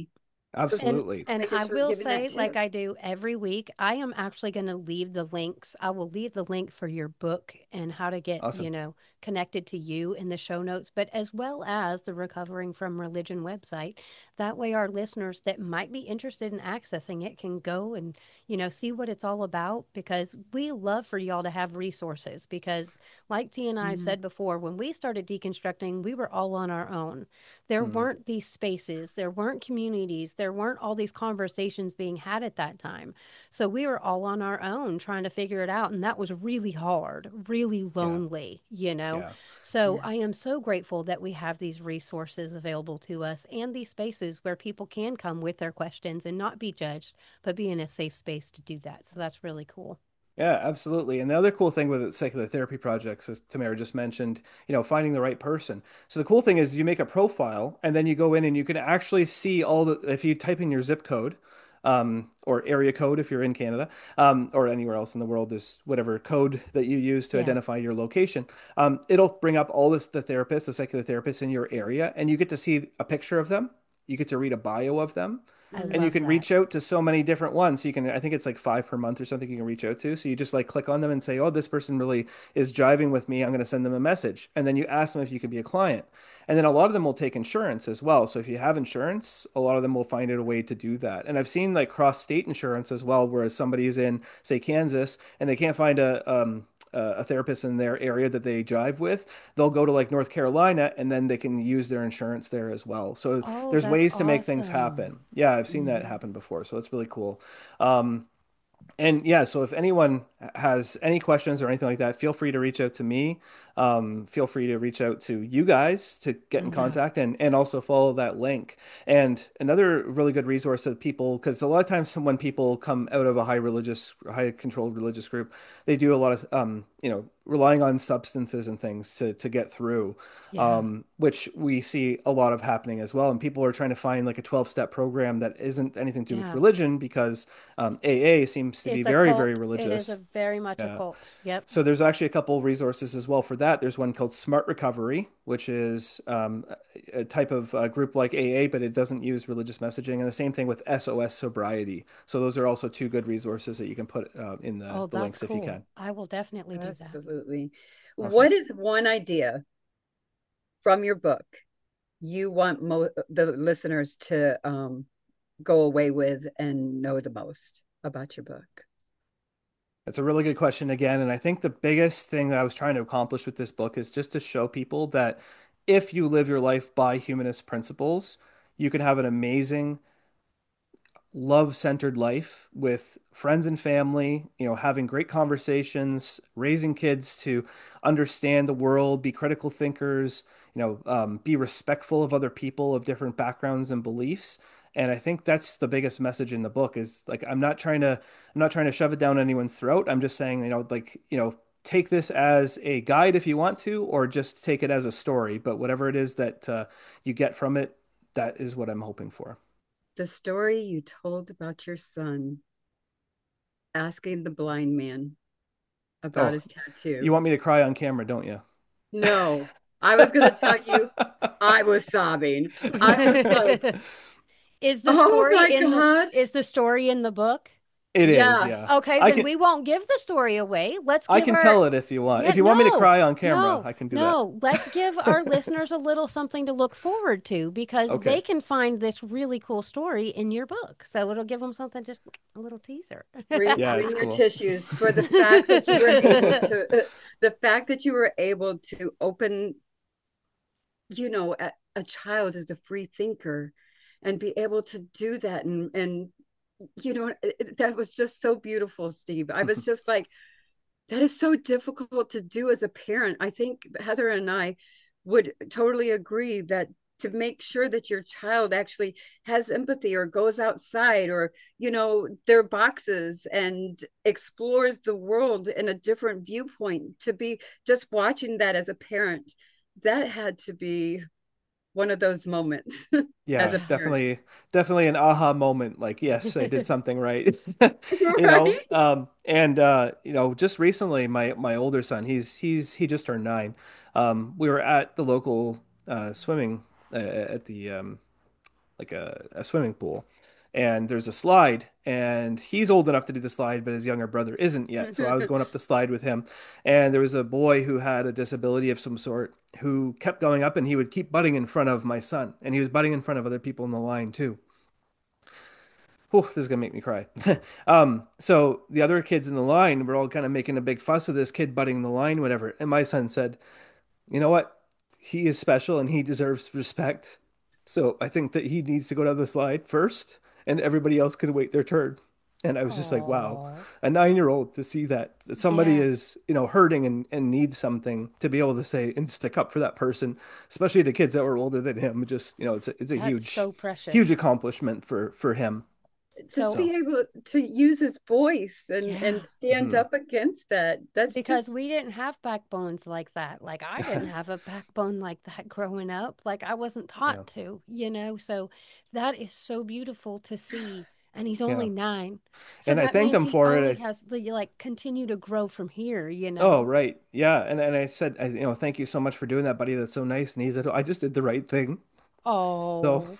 B: So
A: And
C: Absolutely.
A: and
B: making
A: I
B: sure
A: will
B: giving that
A: say, like
B: tip.
A: I do every week, I am actually going to leave the links. I will leave the link for your book and how to get, you
C: Awesome.
A: know, connected to you in the show notes, but as well as the Recovering from Religion website. That way our listeners that might be interested in accessing it can go and, you know, see what it's all about, because we love for y'all to have resources, because like T and I have
B: Mhm.
A: said before, when we started deconstructing, we were all on our own. There
C: Mhm.
A: weren't these spaces, there weren't communities, there weren't all these conversations being had at that time. So we were all on our own trying to figure it out. And that was really hard, really
C: Yeah.
A: lonely, you know?
C: Yeah.
A: So
B: Yeah.
A: I am so grateful that we have these resources available to us and these spaces where people can come with their questions and not be judged, but be in a safe space to do that. So that's really cool.
C: Yeah, absolutely. And the other cool thing with secular therapy projects, as Tamara just mentioned, you know, finding the right person. So the cool thing is you make a profile and then you go in and you can actually see all the, if you type in your zip code, um, or area code if you're in Canada, um, or anywhere else in the world, is whatever code that you use to
A: Yeah.
C: identify your location. Um, it'll bring up all this, the therapists, the secular therapists in your area, and you get to see a picture of them. You get to read a bio of them,
A: I
C: and you
B: Mhm.
A: love
C: can
A: that.
C: reach out to so many different ones. So you can, I think it's like five per month or something you can reach out to. So you just like click on them and say, oh, this person really is jiving with me. I'm going to send them a message. And then you ask them if you can be a client. And then a lot of them will take insurance as well. So if you have insurance, a lot of them will find out a way to do that. And I've seen like cross state insurance as well, where somebody's in, say, Kansas, and they can't find a, um, a therapist in their area that they jive with, they'll go to like North Carolina and then they can use their insurance there as well. So
A: Oh,
C: there's
A: that's
C: ways to make things
A: awesome.
C: happen. Yeah, I've seen that
B: Mhm.
C: happen before. So that's really cool. Um, and yeah, so if anyone has any questions or anything like that, feel free to reach out to me. Um, feel free to reach out to you guys to get in
B: Mhm.
A: Yeah.
C: contact and, and also follow that link. And another really good resource that people, because a lot of times when people come out of a high religious, high controlled religious group, they do a lot of, um, you know, relying on substances and things to, to get through,
A: Yeah.
C: um, which we see a lot of happening as well. And people are trying to find like a twelve step program that isn't anything to do with
A: Yeah.
C: religion because um, A A seems to be
A: It's a
C: very, very
A: cult. It is a
C: religious.
A: very much a
C: Yeah.
A: cult. Yep.
C: So there's actually a couple resources as well for that. There's one called Smart Recovery, which is um, a type of uh, group like A A, but it doesn't use religious messaging. And the same thing with S O S Sobriety. So those are also two good resources that you can put uh, in the,
A: Oh,
C: the
A: that's
C: links if you
A: cool.
C: can.
A: I will definitely do that.
B: Absolutely.
C: Awesome.
B: What is one idea from your book you want mo the listeners to um, go away with and know the most about your book?
C: That's a really good question again. And I think the biggest thing that I was trying to accomplish with this book is just to show people that if you live your life by humanist principles, you can have an amazing love-centered life with friends and family, you know, having great conversations, raising kids to understand the world, be critical thinkers, you know, um, be respectful of other people of different backgrounds and beliefs. And I think that's the biggest message in the book is like I'm not trying to I'm not trying to shove it down anyone's throat. I'm just saying, you know, like, you know, take this as a guide if you want to, or just take it as a story. But whatever it is that uh, you get from it, that is what I'm hoping for.
B: The story you told about your son asking the blind man about
C: Oh,
B: his
C: you
B: tattoo.
C: want me to cry on camera, don't you?
B: No, I was going to tell you I was sobbing. I was like,
A: Is the
B: oh
A: story
B: my
A: in the
B: God.
A: is the story in the book?
C: It is, yeah.
B: Yes.
A: Okay,
C: I
A: then
C: can
A: we won't give the story away. Let's
C: I
A: give
C: can
A: our
C: tell it if you want.
A: yeah,
C: If you want me to
A: no,
C: cry on camera,
A: no,
C: I can do that.
A: no. Let's give our listeners a little something to look forward to, because they
C: Okay.
A: can find this really cool story in your book. So it'll give them something, just a little teaser.
B: Bring
C: Yeah,
B: bring
C: it's
B: your
C: cool.
B: tissues for the fact that you were able to uh, the fact that you were able to open, you know, a, a child is a free thinker and be able to do that and and you know it, that was just so beautiful, Steve. I was just like, that is so difficult to do as a parent. I think Heather and I would totally agree that to make sure that your child actually has empathy or goes outside or, you know, their boxes and explores the world in a different viewpoint, to be just watching that as a parent, that had to be one of those moments as
C: Yeah,
B: a
A: Yeah.
B: parent.
C: definitely definitely an aha moment like yes, I did something right. You know,
B: Right.
C: um and uh you know, just recently my my older son, he's he's he just turned nine. Um we were at the local uh swimming uh, at the um like a, a swimming pool. and there's a slide, and he's old enough to do the slide, but his younger brother isn't yet. So I was going up the slide with him, and there was a boy who had a disability of some sort who kept going up, and he would keep butting in front of my son, and he was butting in front of other people in the line too. Oh, this is gonna make me cry. um, so the other kids in the line were all kind of making a big fuss of this kid butting the line, whatever. And my son said, "You know what? He is special and he deserves respect. So I think that he needs to go down the slide first, and everybody else can wait their turn." And I was just like, wow,
A: Oh,
C: a nine-year-old to see that that somebody
A: yeah.
C: is, you know, hurting and, and needs something to be able to say and stick up for that person, especially the kids that were older than him. Just, you know, it's a, it's a
A: That's
C: huge,
A: so
C: huge
A: precious.
C: accomplishment for for him.
B: To
A: So,
C: So,
B: be able to use his voice and
A: yeah.
B: and stand
C: mhm.
B: up against that, that's
A: Because
B: just
A: we didn't have backbones like that. Like I didn't have a backbone like that growing up. Like I wasn't
C: Yeah,
A: taught to, you know. So that is so beautiful to see. And he's
C: yeah.
A: only nine. So
C: And I
A: that
C: thanked
A: means
C: him
A: he
C: for
A: only
C: it.
A: has the like continue to grow from here, you
C: Oh,
A: know.
C: right. Yeah. And and I said, I, you know, thank you so much for doing that, buddy. That's so nice. And he said, I just did the right thing. So,
A: Oh,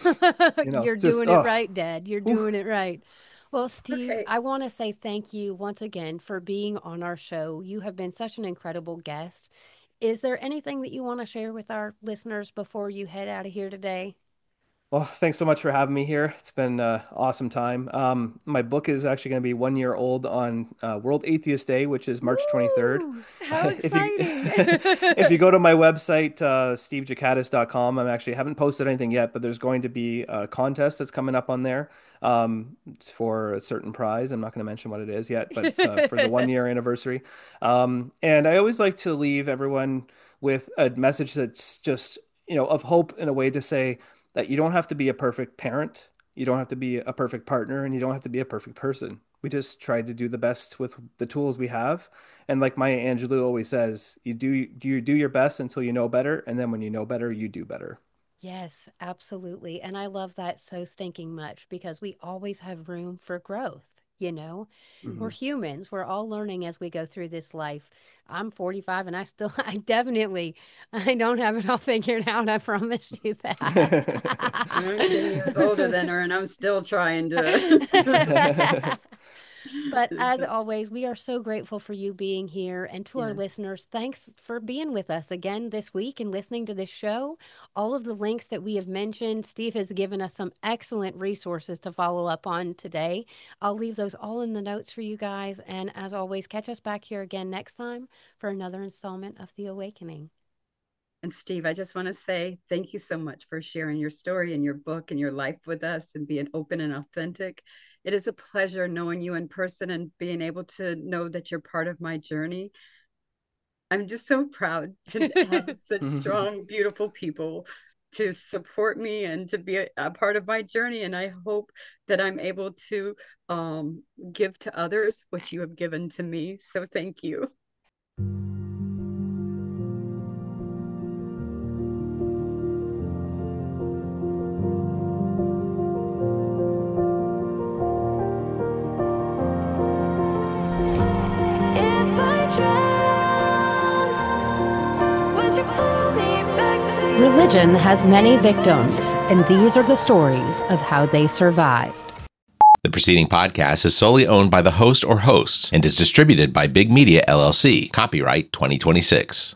C: you know,
A: you're
C: just,
A: doing it
C: oh,
A: right, Dad. You're
C: whew.
A: doing it right. Well, Steve,
B: okay.
A: I want to say thank you once again for being on our show. You have been such an incredible guest. Is there anything that you want to share with our listeners before you head out of here today?
C: Well, thanks so much for having me here. It's been an awesome time. Um, my book is actually going to be one year old on uh, World Atheist Day, which is March twenty-third.
A: Woo! How
C: If you
A: exciting!
C: if you go to my website, uh, steve jackatis dot com, I'm actually haven't posted anything yet, but there's going to be a contest that's coming up on there. Um, it's for a certain prize. I'm not going to mention what it is yet, but uh, for the one year anniversary. Um, and I always like to leave everyone with a message that's just, you know, of hope in a way to say that you don't have to be a perfect parent, you don't have to be a perfect partner, and you don't have to be a perfect person. We just try to do the best with the tools we have. And like Maya Angelou always says, you do you do your best until you know better, and then when you know better, you do better.
A: Yes, absolutely. And I love that so stinking much because we always have room for growth. You know, we're
C: Hmm.
A: humans. We're all learning as we go through this life. I'm forty-five and I still, I definitely, I don't have it all figured out. I promise you that.
B: I'm ten years older than her and I'm still trying to
A: But as always, we are so grateful for you being here. And to our
B: yeah.
A: listeners, thanks for being with us again this week and listening to this show. All of the links that we have mentioned, Steve has given us some excellent resources to follow up on today. I'll leave those all in the notes for you guys. And as always, catch us back here again next time for another installment of The Awakening.
B: And Steve, I just want to say thank you so much for sharing your story and your book and your life with us and being open and authentic. It is a pleasure knowing you in person and being able to know that you're part of my journey. I'm just so proud to have such strong, beautiful people to support me and to be a, a part of my journey. And I hope that I'm able to um, give to others what you have given to me. So thank you.
D: If I drown, would you pull me back to you?
A: Religion has many victims, and these are the stories of how they survived.
E: The preceding podcast is solely owned by the host or hosts and is distributed by Big Media L L C. Copyright twenty twenty-six.